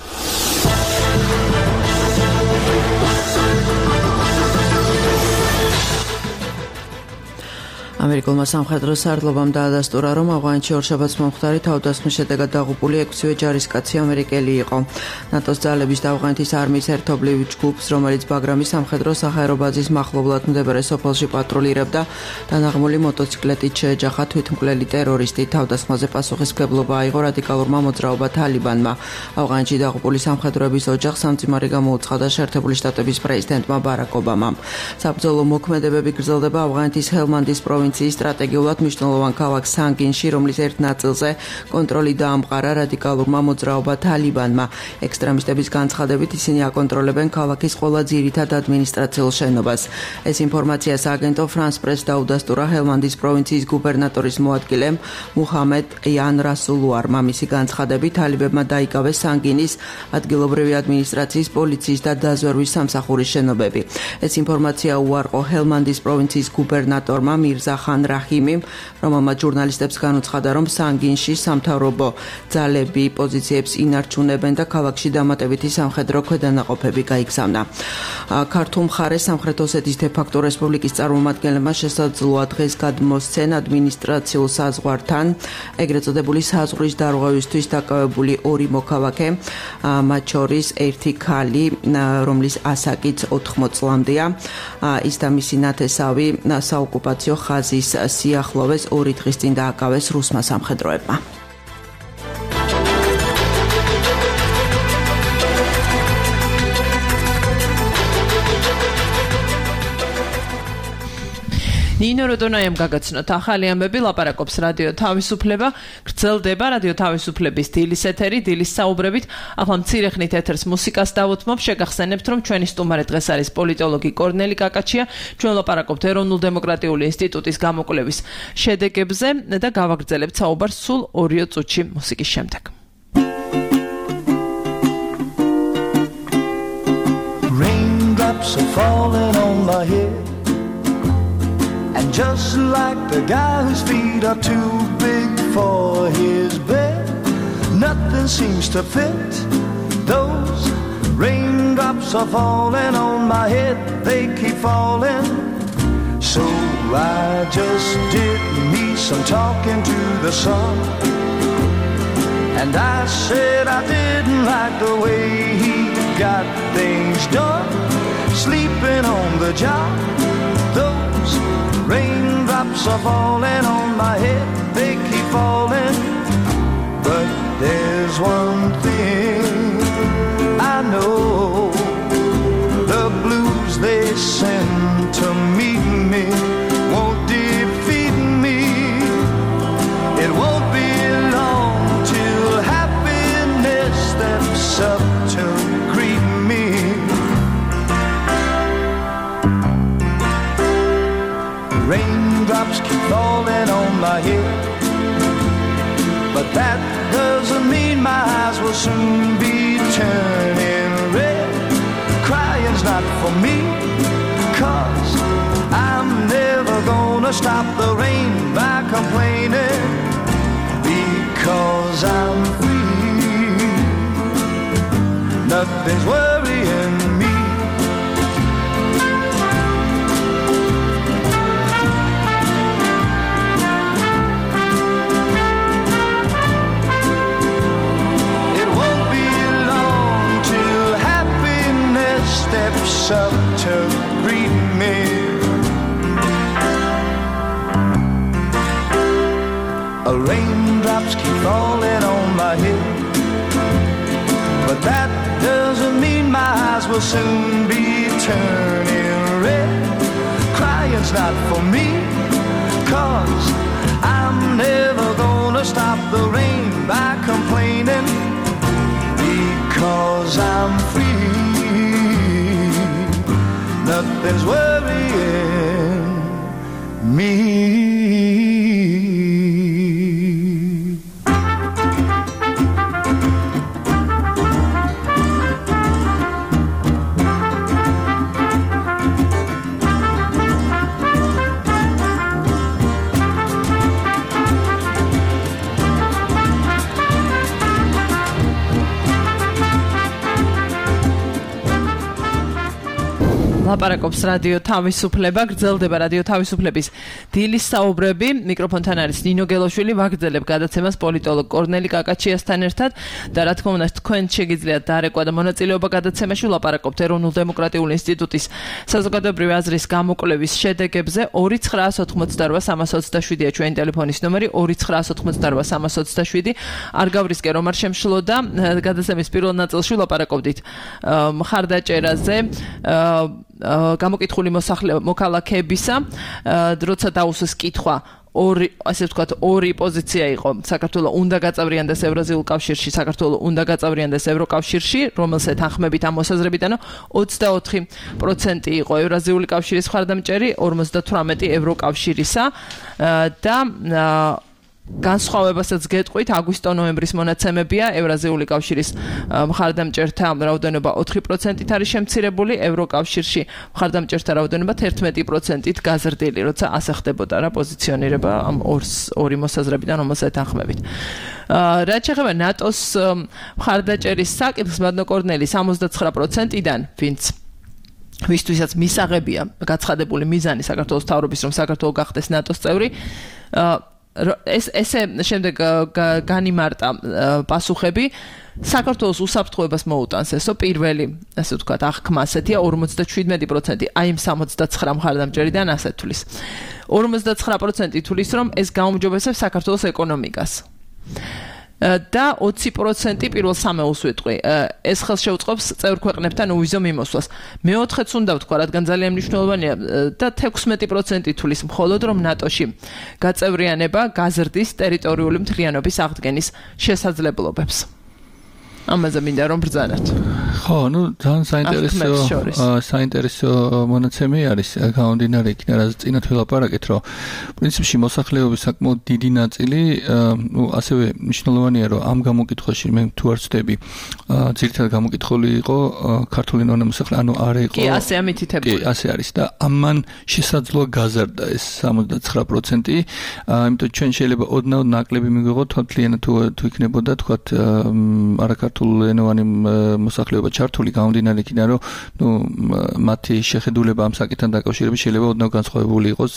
ამერიკულმა სამხედრო სარდლობამ დაადასტურა, რომ ავღანეთში ორშაბათს მომხდარი თავდასხმის შედეგად დაღუპული ექვსივე ჯარისკაცი ამერიკელი იყო. ნატოს ძალების და ავღანეთის არმიის ერთობლივ ჯგუფს, რომელიც ბაგრამის სამხედრო საჰაერო ბაზის მახლობლად მდებარე სოფელში პატრულირებდა, დანაღმული მოტოციკლეტით შეეჯახა თვითმკვლელი ტერორისტი. თავდასხმაზე პასუხისმგებლობა აიღო რადიკალურმა მოძრაობა თალიბანმა. ავღანეთში დაღუპული სამხედროების ოჯახს სამძიმარი გამოუცხადა შეერთებული შტატების პრეზიდენტმა ბარაკ ობამამ. საბრძოლო მოქმედებები გრძელდება ავღანეთის ჰელმანდის პროვინციაში სტრატეგიულად მნიშვნელოვან ქალაქ სანგინში, რომლის ერთ ნაწილზე კონტროლი დაამყარა რადიკალურმა მოძრაობა თალიბანმა. ექსტრემისტების განცხადებით ისინი აკონტროლებენ ქალაქის ყველა ძირითად ადმინისტრაციულ შენობას. ეს ინფორმაცია სააგენტო France Press დაუდასტურა ჰელმანდის პროვინციის გუბერნატორის მოადგილემ მუჰამედ იან რასულუარმა. მისი განცხადებით თალიბებმა დაიკავეს სანგინის ადგილობრივი ადმინისტრაციის, პოლიციის და დაზვერვის სამსახურის შენობები. ეს ინფორმაცია უარყო ჰელმანდის პროვინციის გუბერნატორმა მირზა ხან რაჰიმიმ, რომელმაც ჟურნალისტებს განუცხადა, რომ სანგინში სამთავრობო ძალები პოზიციებს ინარჩუნებენ და ქალაქში დამატებითი სამხედრო ქვედანაყოფები გაიგზავნა. ქართულ მხარეს სამხრეთ ოსეთის დე-ფაქტო რესპუბლიკის წარმომადგენლებმა შესაძლოა დღეს გადმოსცენ ადმინისტრაციულ საზღვართან ეგრეთ წოდებული საზღვრის დარღვევისთვის დაკავებული ორი მოქალაქე, მათ შორის ერთი ქალი, რომლის ასაკიც ოთხმოც წლამდეა, ის და მისი ნათესავი საოკუპაციო ხაზის სიახლოვეს ორი დღის წინ დააკავეს რუსმა სამხედროებმა. ნინო როდონაიამ გაგაცნოთ ახალი ამბები ლაპარაკობს რადიო თავისუფლება გრძელდება რადიო თავისუფლების დილის ეთერი დილის საუბრებით ახლა მცირე ხნით ეთერს მუსიკას დავუთმობ შეგახსენებთ რომ ჩვენი სტუმარი დღეს არის პოლიტოლოგი კორნელი კაკაჩია ჩვენ ლაპარაკობთ ეროვნულ დემოკრატიული ინსტიტუტის გამოკვლევის შედეგებზე და გავაგრძელებთ საუბარს სულ ორი წუთში მუსიკის შემდეგ Raindrops are falling on my head And just like the guy whose feet are too big for his bed Nothing seems to fit Those raindrops are falling on my head They keep falling So I just did me some talking to the sun And I said I didn't like the way he got things done Sleeping on the job Those raindrops are falling on my head, they keep falling. But there's one thing I know, the blues they send to meet me won't defeat me. It won't be long till happiness steps up to greet me. Raindrops keep falling on my head But that doesn't mean my eyes will soon be turning red Crying's not for me Cause I'm never gonna stop the rain by complaining Because I'm free Nothing's worrying me Steps up to greet me A raindrops keep falling on my head But that doesn't mean my eyes will soon be turning red Crying's not for me Cause I'm never gonna stop the rain by complaining Because is worrying me. ლაპარაკობს რადიო თავისუფლება, გრძელდება რადიო თავისუფლების დილის საუბრები. მიკროფონთან არის ნინო გელოშვილი, ვაგრძელებ გადაცემას პოლიტოლოგ კორნელი კაკაჩიასთან ერთად და რა თქმა უნდა, თქვენ შეგიძლიათ დარეკვა და მონაწილეობა გადაცემაში. ვლაპარაკობთ ეროვნულ-დემოკრატიული ინსტიტუტის საზოგადოებრივი აზრის გამოკვლევის შედეგებზე. ორი ცხრაას ოთხმოცდარვა სამას ოცდაშვიდია ჩვენი ტელეფონის ნომერი, ორი ცხრაას ოთხმოცდარვა სამას ოცდაშვიდი. არ გავრისკე რომ არ შემშლოდა. გადაცემის პირველ ნაწილში ვლაპარაკობდით მხარდაჭერაზე, გამოკითხული მოსახლე მოქალაქეებისა, როცა დაუსვეს კითხვა ორი, ასე ვთქვათ, ორი პოზიცია იყო. საქართველოს უნდა გაწევრიანდეს ევრაზიულ კავშირში, საქართველოს უნდა გაწევრიანდეს ევროკავშირში, რომელსაც თანხმებით ამ მოსაზრებიდან ოცდაოთხი პროცენტი იყო ევრაზიული კავშირის მხარდამჭერი, ორმოცდათვრამეტი ევროკავშირისა და განსხვავებასაც გეტყვით, აგვისტო-ნოემბრის მონაცემებია, ევრაზიული კავშირის მხარდამჭერთა რაოდენობა ოთხი პროცენტით არის შემცირებული, ევროკავშირში მხარდამჭერთა რაოდენობა თერთმეტი პროცენტით გაზრდილი, როცა ასე ხდებოდა რა პოზიციონირება ამ ორს ორი მოსაზრებიდან, რომელსაც თანხმებით. რაც შეეხება ნატოს მხარდაჭერის საკითხს, მადნო კორნელი სამოცდაცხრა პროცენტიდან, ვინც ვისთვისაც მისაღებია გაცხადებული მიზანი საქართველოს მთავრობის, რომ საქართველო გახდეს ნატოს წევრი, ეს ესე შემდეგ განიმარტა პასუხები საქართველოს უსაფრთხოებას მოუტანს ესო პირველი ასე ვთქვათ აღქმა ასეთია ორმოცდაშვიდმეტი პროცენტი აი იმ სამოცდაცხრა მხარდამჭერიდან ასე თulis ორმოცდაცხრა პროცენტი თulis რომ ეს გაუმჯობესებს საქართველოს ეკონომიკას და ოცი პროცენტი პირველ სამეულს ვიტყვი. ეს ხელს შეუწყობს წევრ ქვეყნებთან უვიზო მიმოსვლას. მეოთხეც უნდა ვთქვა, რადგან ძალიან მნიშვნელოვანია და თექვსმეტი პროცენტი თulis მხოლოდ რომ ნატოში გაწევრიანება გაზრდის ტერიტორიული მთლიანობის აღდგენის შესაძლებლობებს. ამაზე მინდა რომ ბრძანოთ. ხო, ну, ძალიან საინტერესო საინტერესო მონაცემი არის გამომდინარე იქიდან, რაც წინათ ველაპარაკეთ, რომ პრინციპში მოსახლეობის საკმაოდ დიდი ნაწილი, ну, ასევე მნიშვნელოვანია, რომ ამ გამოკითხვაში მე თუ არ ვწდები, ძირითადად გამოკითხული იყო ქართული ენა მოსახლე, ანუ არა იყო. კი, ასე ამითითებული. კი, ასე არის და ამან შესაძლოა გაზარდა ეს სამოცდაცხრა პროცენტი, იმიტომ ჩვენ შეიძლება ოდნავ ნაკლები მიგვიღოთ, თვალიანად თუ თუ იქნებოდა, თქვათ, არა ქართულენოვანი მოსახლეობა ჩართული გამომდინარე იქიდან, რომ ნუ მათი შეხედულება ამ საკითხთან დაკავშირებით შეიძლება ოდნავ განსხვავებული იყოს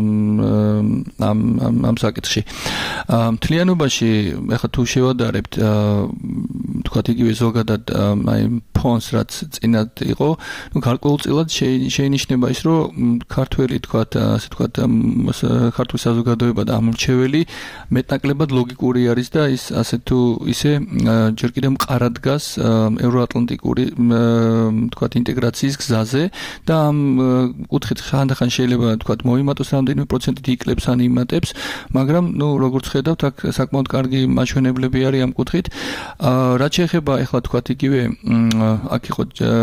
ამ ამ საკითხში. მთლიანობაში ეხლა თუ შევადარებთ თქვათ იგივე ზოგადად აი ფონს რაც წინათ იყო, ნუ გარკვეულწილად შეინიშნება ის, რომ ქართველი თქვათ ასე თქვათ ქართული საზოგადოება და ამორჩეველი მეტნაკლებად ლოგიკური არის და ის ასე თუ ისე ჯერ კიდევ მყარად დგას ევროატლანტიკური თქვათ ინტეგრაციის გზაზე და ამ კუთხით ხანდახან შეიძლება თქვათ მოიმატოს რამდენიმე პროცენტით იკლებს ან იმატებს, მაგრამ ნუ როგორც ხედავთ, აქ საკმაოდ კარგი მაჩვენებლები არის ამ კუთხით. რაც შეეხება ეხლა თქვათ იგივე აქ იყო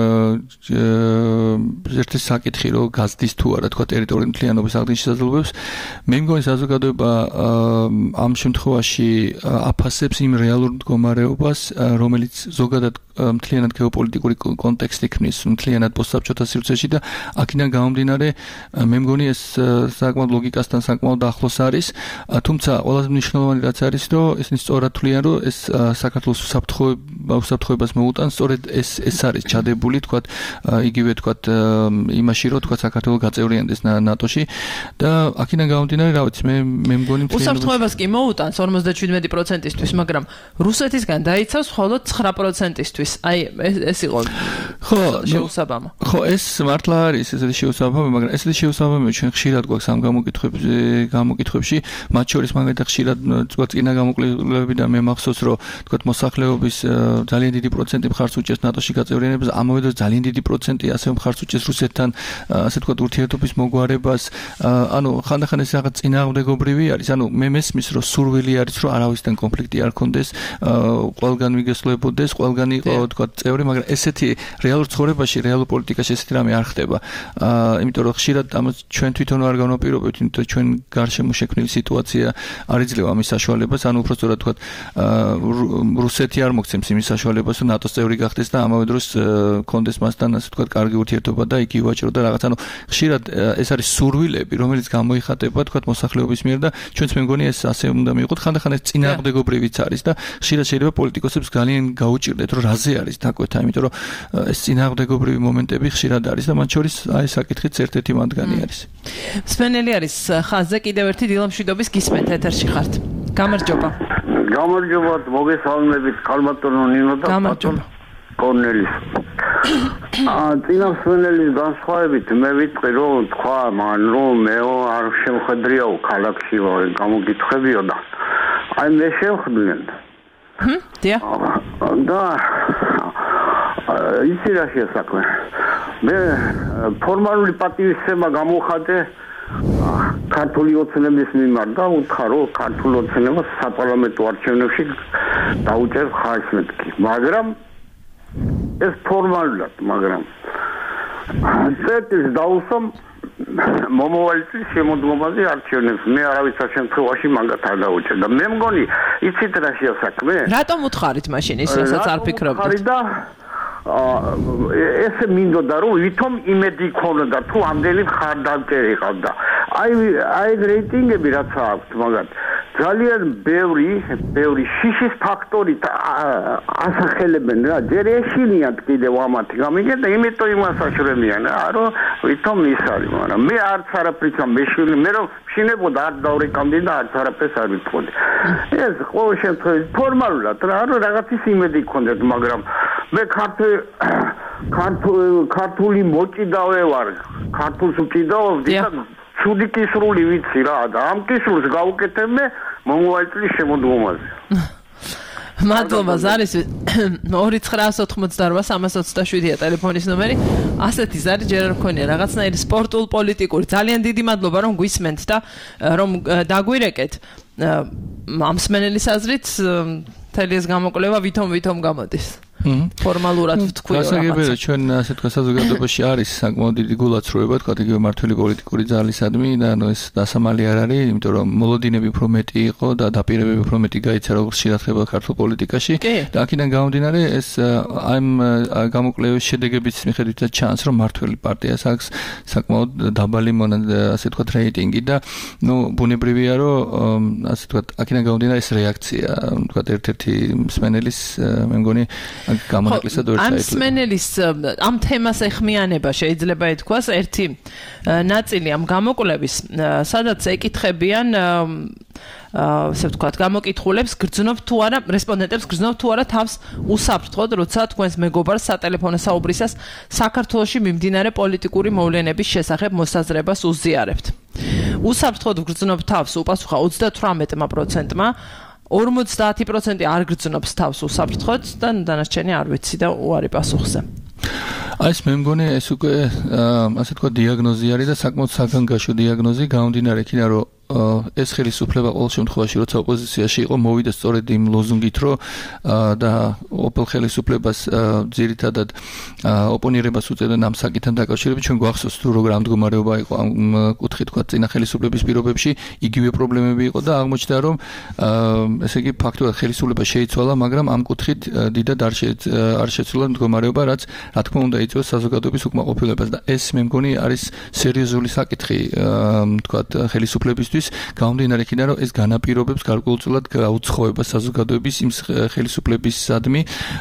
ერთი საკითხი, რომ გაზდის თუ არა თქვათ ტერიტორიული მთლიანობის აღდგენის შესაძლებლობებს, მე მგონი საზოგადოება ამ შემთხვევაში აფასებს იმ რეალურ მდგომარეობას, რომელიც ზოგადად მთლიანად გეოპოლიტიკური კონტექსტი ქმნის, მთლიანად პოსტსაბჭოთა სივრცეში და აქედან გამომდინარე, მე მგონი ეს საკმაოდ ლოგიკასთან საკმაოდ ახლოს არის, თუმცა ყველაზე მნიშვნელოვანი რაც არის, რომ ესენი სწორად თვლიან, რომ ეს საქართველოს უსაფრთხოებას მოუტანს, სწორედ ეს ეს არის ჩადებული, თქვათ, იგივე თქვათ იმაში, რომ თქვათ საქართველო გაწევრიანდეს ნატოში და აქედან გამომდინარე, რა ვიცი, მე მე მგონი უსაფრთხოებას კი მოუტანს ორმოცდაშვიდმეტი პროცენტისთვის, მაგრამ რუსეთისგან დაიცავს მხოლოდ ცხრა პროცენტისთვის. აი ეს იყო ხო შეუსაბამო. ხო, ეს მართლა არის ესეთი შეუსაბამო, მაგრამ ესეთი შეუსაბამო ჩვენ ხშირად გვაქვს ამ გამოკითხვებში, გამოკითხვებში, მათ შორის მაგალითად ხშირად თქვა წინა გამოკვლევებიდან მე მახსოვს, რომ თქვა მოსახლეობის ძალიან დიდი პროცენტი მხარს უჭერს ნატოში გაწევრიანებას, ამავე დროს ძალიან დიდი პროცენტი ასევე მხარს უჭერს რუსეთთან, ასე ვთქვათ, ურთიერთობის მოგვარებას. ანუ ხანდახან ეს რაღაც წინააღმდეგობრივი არის. ანუ მე მესმის, რომ სურვილი არის, რომ არავისთან კონფლიქტი არ ქონდეს, ყველგან ვიგესლებოდეს, ყველგან იყო, ვთქვათ, წევრი, მაგრამ ესეთი რეალურ ცხოვრებაში, რეალურ პოლიტიკაში ესეთი რამე არ ხდება. იმიტომ რომ ხშირად ამას ჩვენ თვითონ არ განვაპირობებთ, იმიტომ რომ ჩვენ გარშემო შექმნილი სიტუაცია არ იძლევა ამის საშუალებას, ანუ უბრალოდ ვთქვათ, რუსეთი არ მოგცემს იმის საშუალებას, რომ ნატოს წევრი გახდეს და ამავე დროს კონდეს მასთან, ასე ვთქვათ, კარგი ურთიერთობა და იგი ვაჭროდა რაღაც. ანუ ხშირად ეს არის სურვილები, რომელიც გამოიხატება, ვთქვათ, მოსახლეობის მიერ და ჩვენც მე მგონი ეს ასე უნდა მიიღოთ. ხანდახან ეს წინააღმდეგობრივიც არის და ხშირად შეიძლება პოლიტიკოსებს ძალიან გაუჭirdეთ, რომ რაზე არის დაკვეთა, იმიტომ რომ ეს წინააღმდეგობრივი მომენტები ხშირად არის და მათ შორის აი საკითხიც ერთ-ერთი მათგანი არის. სპენელი არის ხაზზე, კიდევ ერთი დილამშვიდობის გისმენთ, ეთერში ხართ. გამარჯობა. გამარჯობა, მოგესალმებით, ქალბატონო ნინო და გამარჯობა. კორნელის. აა წინასწრელის განსხვავებით მე ვიტყვი რომ თქვა მან რომ მეო არ შემხედრიაო ქალაქში ვარ გამოგითხებიო და აი მე შევხვდნენ. ჰმ, დიახ. და ისი რა შესაძლოა. მე ფორმალური პატივისცემა გამოვხატე ქართული ოცნების მიმართ და უთხრა რომ ქართული ოცნებას საპარლამენტო არჩევნებში დაუჭერს ხარისმეტკი, მაგრამ ეს ფორმალურად, მაგრამ წერტილს დაუსვამ მომავალი წლის შემოდგომაზე არჩევნებს. მე არავითარ შემთხვევაში მაგათ არ დავუჭერ და მე მგონი იცით რა შეასაქმე? რატომ უთხარით მაშინ ის, რასაც არ ფიქრობდით? და ესე მინდოდა რომ ვითომ იმედი ქონოდა თუ ამდენი ხარდამჭერი ყავდა. აი აი რეიტინგები რაც აქვს მაგათ ძალიან ბევრი ბევრი შიშის ფაქტორით ასახელებენ რა. ჯერ ეშინიათ კიდევ ამათი გამიგე და იმიტომ იმას აშრემიან რომ ვითომ ის არის, მაგრამ მე არც არაფრით ამ მეშინი მე რომ შინებოდა არ დავრეკამდი და არც არაფერს არ ვიტყოდი. ეს ყოველ შემთხვევაში ფორმალურად რა რომ რაღაცის იმედი ქონდეთ, მაგრამ მე ქართული ქართული მოჭიდავე ვარ, ქართულს ვჭიდავდი და ცუდი კისრული ვიცი რა და ამ კისრულს გავუკეთებ მე მომავალი წლის შემოდგომაზე. მადლობა, ზარის ორი ცხრაას ოთხმოცდაორ სამას ოცდაშვიდია ტელეფონის ნომერი. ასეთი ზარი ჯერ არ მქონია რაღაცნაირი სპორტულ პოლიტიკური. ძალიან დიდი მადლობა რომ გვისმენთ და რომ დაგვირეკეთ. ამ სმენელის აზრით მთელი ეს გამოკვლევა ვითომ ვითომ გამოდის. ფორმალურად ვთქვი რაღაცა. გასაგებია ჩვენ ასე თქვა საზოგადოებაში არის საკმაოდ დიდი გულაცრუება, თქვა იგივე მართველი პოლიტიკური ძალისადმი და ანუ ეს დასამალი არ არის, იმიტომ რომ მოლოდინები უფრო მეტი იყო და დაპირებები უფრო მეტი გაიცა როგორც შეიძლება ხდება ქართულ პოლიტიკაში და აქედან გამომდინარე ეს ამ გამოკვლევის შედეგების მიხედვითაც ჩანს რომ მართველი პარტიას აქვს საკმაოდ დაბალი ასე თქვა რეიტინგი და ნუ ბუნებრივია რომ ასე თქვა აქედან გამომდინარე ეს რეაქცია თქვა ერთ-ერთი სმენელის მე მგონი გამონაკლისად ვერ საერთოდ. ამ სმენელის ამ თემას ეხმიანება შეიძლება ითქვას ერთი ნაწილი ამ გამოკვლევის, სადაც ეკითხებიან ასე ვთქვათ, გამოკითხულებს გრძნობ თუ არა, რესპონდენტებს გრძნობ თუ არა თავს უსაფრთხოდ, როცა თქვენს მეგობარს სატელეფონო საუბრისას საქართველოში მიმდინარე პოლიტიკური მოვლენების შესახებ მოსაზრებას უზიარებთ. უსაფრთხოდ გრძნობ თავს უპასუხა ოცდათვრამეტ პროცენტმა, ორმოცდაათი პროცენტი არ გრძნობს თავს უსაფრთხოდ და დანარჩენი არ ვიცი და უარი პასუხზე. აი ეს მე მგონი ეს უკვე ასე თქვა დიაგნოზი არის და საკმაოდ საგანგაშო დიაგნოზი გამომდინარე იქიდან რომ ეს ხელისუფლება ყოველ შემთხვევაში როცა ოპოზიციაში იყო მოვიდა სწორედ იმ ლოზუნგით რომ და ოპელ ხელისუფლებას ძირითადად ოპონირებას უწევდნენ ამ საკითხთან დაკავშირებით ჩვენ გვახსოვს თუ როგორ ამდგომარეობა იყო ამ კუთხით თქვა წინა ხელისუფლების პირობებში იგივე პრობლემები იყო და აღმოჩნდა რომ ესე იგი ფაქტობრივად ხელისუფლება შეიცვალა მაგრამ ამ კუთხით დიდად არ არ შეცვლა მდგომარეობა რაც რა თქმა უნდა იწვევს საზოგადოების უკმაყოფილებას და ეს მე მგონი არის სერიოზული საკითხი თქვა ხელისუფლების გამომდინარე იქიდან რომ ეს განაპირობებს გარკვეულწილად გაუცხოებას საზოგადოების იმ ხელისუფლებისადმი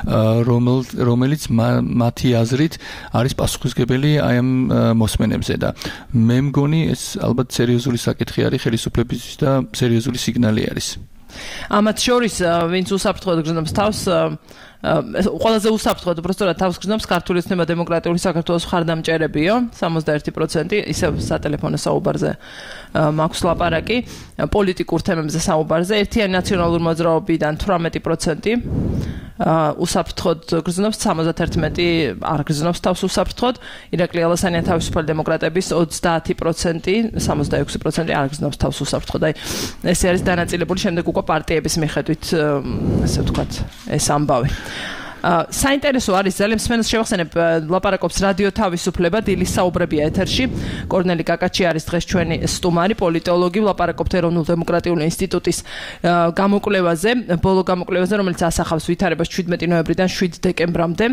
რომელიც მათი აზრით არის პასუხისმგებელი აი ამ მოსმენებზე და მე მგონი ეს ალბათ სერიოზული საკითხი არის ხელისუფლებისთვის და სერიოზული სიგნალი არის. ამათ შორის ვინც უსაფრთხოდ გრძნობს თავს ყველაზე უსაფრთხოდ უბრალოდ თავს გრძნობს ქართული ოცნება დემოკრატიული საქართველოს მხარდამჭერებიო სამოცდაერთი პროცენტი ისევ სატელეფონო საუბარზე მაქვს ლაპარაკი პოლიტიკურ თემებზე საუბარზე ერთიანი ნაციონალური მოძრაობიდან თვრამეტი პროცენტი უსაფრთხოდ გრძნობს სამოცდაერთმეტი არ გრძნობს თავს უსაფრთხოდ ირაკლი ალასანიანი თავისუფალი დემოკრატების ოცდაათი პროცენტი სამოცდაექვსი პროცენტი არ გრძნობს თავს უსაფრთხოდ აი ესე არის დანაწილებული შემდეგ უკვე პარტიების მიხედვით ასე ვთქვათ ეს ამბავი საინტერესო არის ძალიან მსმენელს შევახსენებ ლაპარაკობს რადიო თავისუფლება დილის საუბრებია ეთერში კორნელი კაკაჩი არის დღეს ჩვენი სტუმარი პოლიტოლოგი ლაპარაკობთ ეროვნულ დემოკრატიული ინსტიტუტის გამოკვლევაზე ბოლო გამოკვლევაზე რომელიც ასახავს ვითარებას შვიდმეტი ნოემბრიდან შვიდ დეკემბრამდე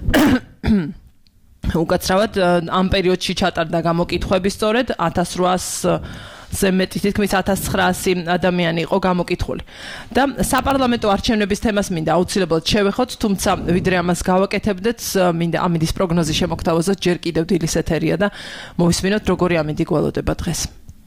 უკაცრავად ამ პერიოდში ჩატარდა გამოკითხვები სწორედ ათას რვაას ზე მეტი თითქმის ათას ცხრაასი ადამიანი იყო გამოკითხული. და საპარლამენტო არჩევნების თემას მინდა აუცილებლად შევეხოთ, თუმცა ვიდრე ამას გავაკეთებდეთ, მინდა ამინდის პროგნოზი შემოგთავაზოთ, ჯერ კიდევ დილის ეთერია და მოვისმინოთ, როგორი ამინდი გველოდება დღეს.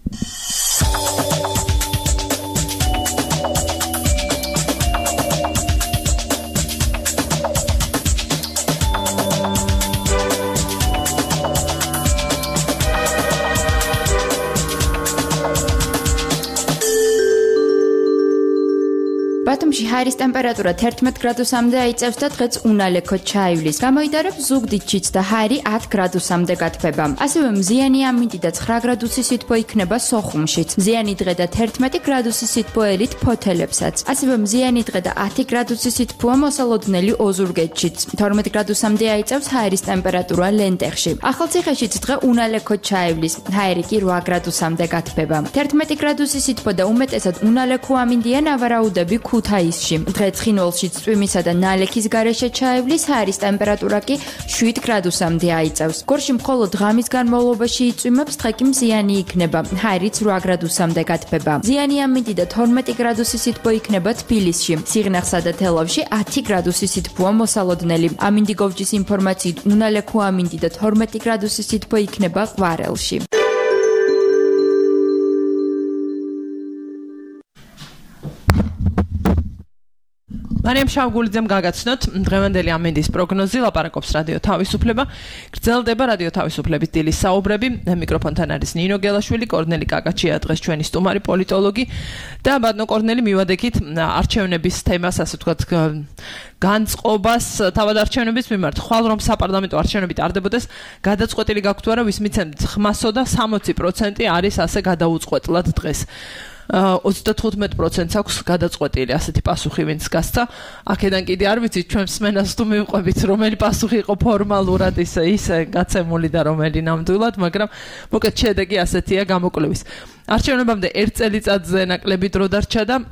ბათუმში ჰაერის ტემპერატურა თერთმეტ გრადუსამდე აიწევს და დღეც უნალექოდ ჩაივლის. გამოიდარებს ზუგდიდშიც და ჰაერი ათ გრადუსამდე გათბება. ასევე მზიანი ამინდი და ცხრა გრადუსი სითბო იქნება სოხუმშიც. მზიანი დღე და თერთმეტი გრადუსი სითბო ელით ფოთელებსაც. ასევე მზიანი დღე და ათი გრადუსი სითბოა მოსალოდნელი ოზურგეთშიც. თორმეტ გრადუსამდე აიწევს ჰაერის ტემპერატურა ლენტეხში. ახალციხეშიც დღე უნალექოდ ჩაივლის. ჰაერი კი რვა გრადუსამდე გათბება. თერთმეტი გრადუსი სითბო და უმეტესად უნალექო ამინდია ნავარაუდები ქუთაისში. დღე ცხინვალშიც წვიმისა და ნალექის გარეშე ჩაივლის, ჰაერის ტემპერატურა კი შვიდ გრადუსამდე აიწევს. გორში მხოლოდ ღამის განმავლობაში იწვიმებს, დღე კი მზიანი იქნება. ჰაერიც რვა გრადუსამდე გათბება. მზიანი ამინდი და თორმეტი გრადუსი სითბო იქნება თბილისში. სიღნაღსა და თელავში ათი გრადუსი სითბოა მოსალოდნელი. ამინდი გოვჯის ინფორმაციით უნალექო ამინდი და თორმეტი გრადუსი სითბო იქნება ყვარელში. მარიამ შავგულიძემ გაგაცნოთ დღევანდელი ამინდის პროგნოზი ლაპარაკობს რადიო თავისუფლება გრძელდება რადიო თავისუფლების დილის საუბრები მიკროფონთან არის ნინო გელაშვილი კორნელი კაკაჩია დღეს ჩვენი სტუმარი პოლიტოლოგი და ბატონო კორნელი მივადექით არჩევნების თემას ასე ვთქვათ განწყობას თავად არჩევნების მიმართ ხვალ რომ საპარლამენტო არჩევნები ტარდებოდეს გადაწყვეტილი გაქვთ თუ არა ვის მიცემთ ხმასო და სამოცი პროცენტი არის ასე გადაუწყვეტლად დღეს ოცდათხუთმეტ პროცენტს აქვს გადაწყვეტილი ასეთი პასუხი ვინც გასცა აქედან კიდე არ ვიცით ჩვენ მსმენელს თუ მივყვებით რომელი პასუხი იყო ფორმალურად ისე ისე გაცემული და რომელი ნამდვილად მაგრამ მოკლედ შედეგი ასეთია გამოკვლევის არჩევნებამდე ერთ წელიწადზე ნაკლები დრო დარჩა და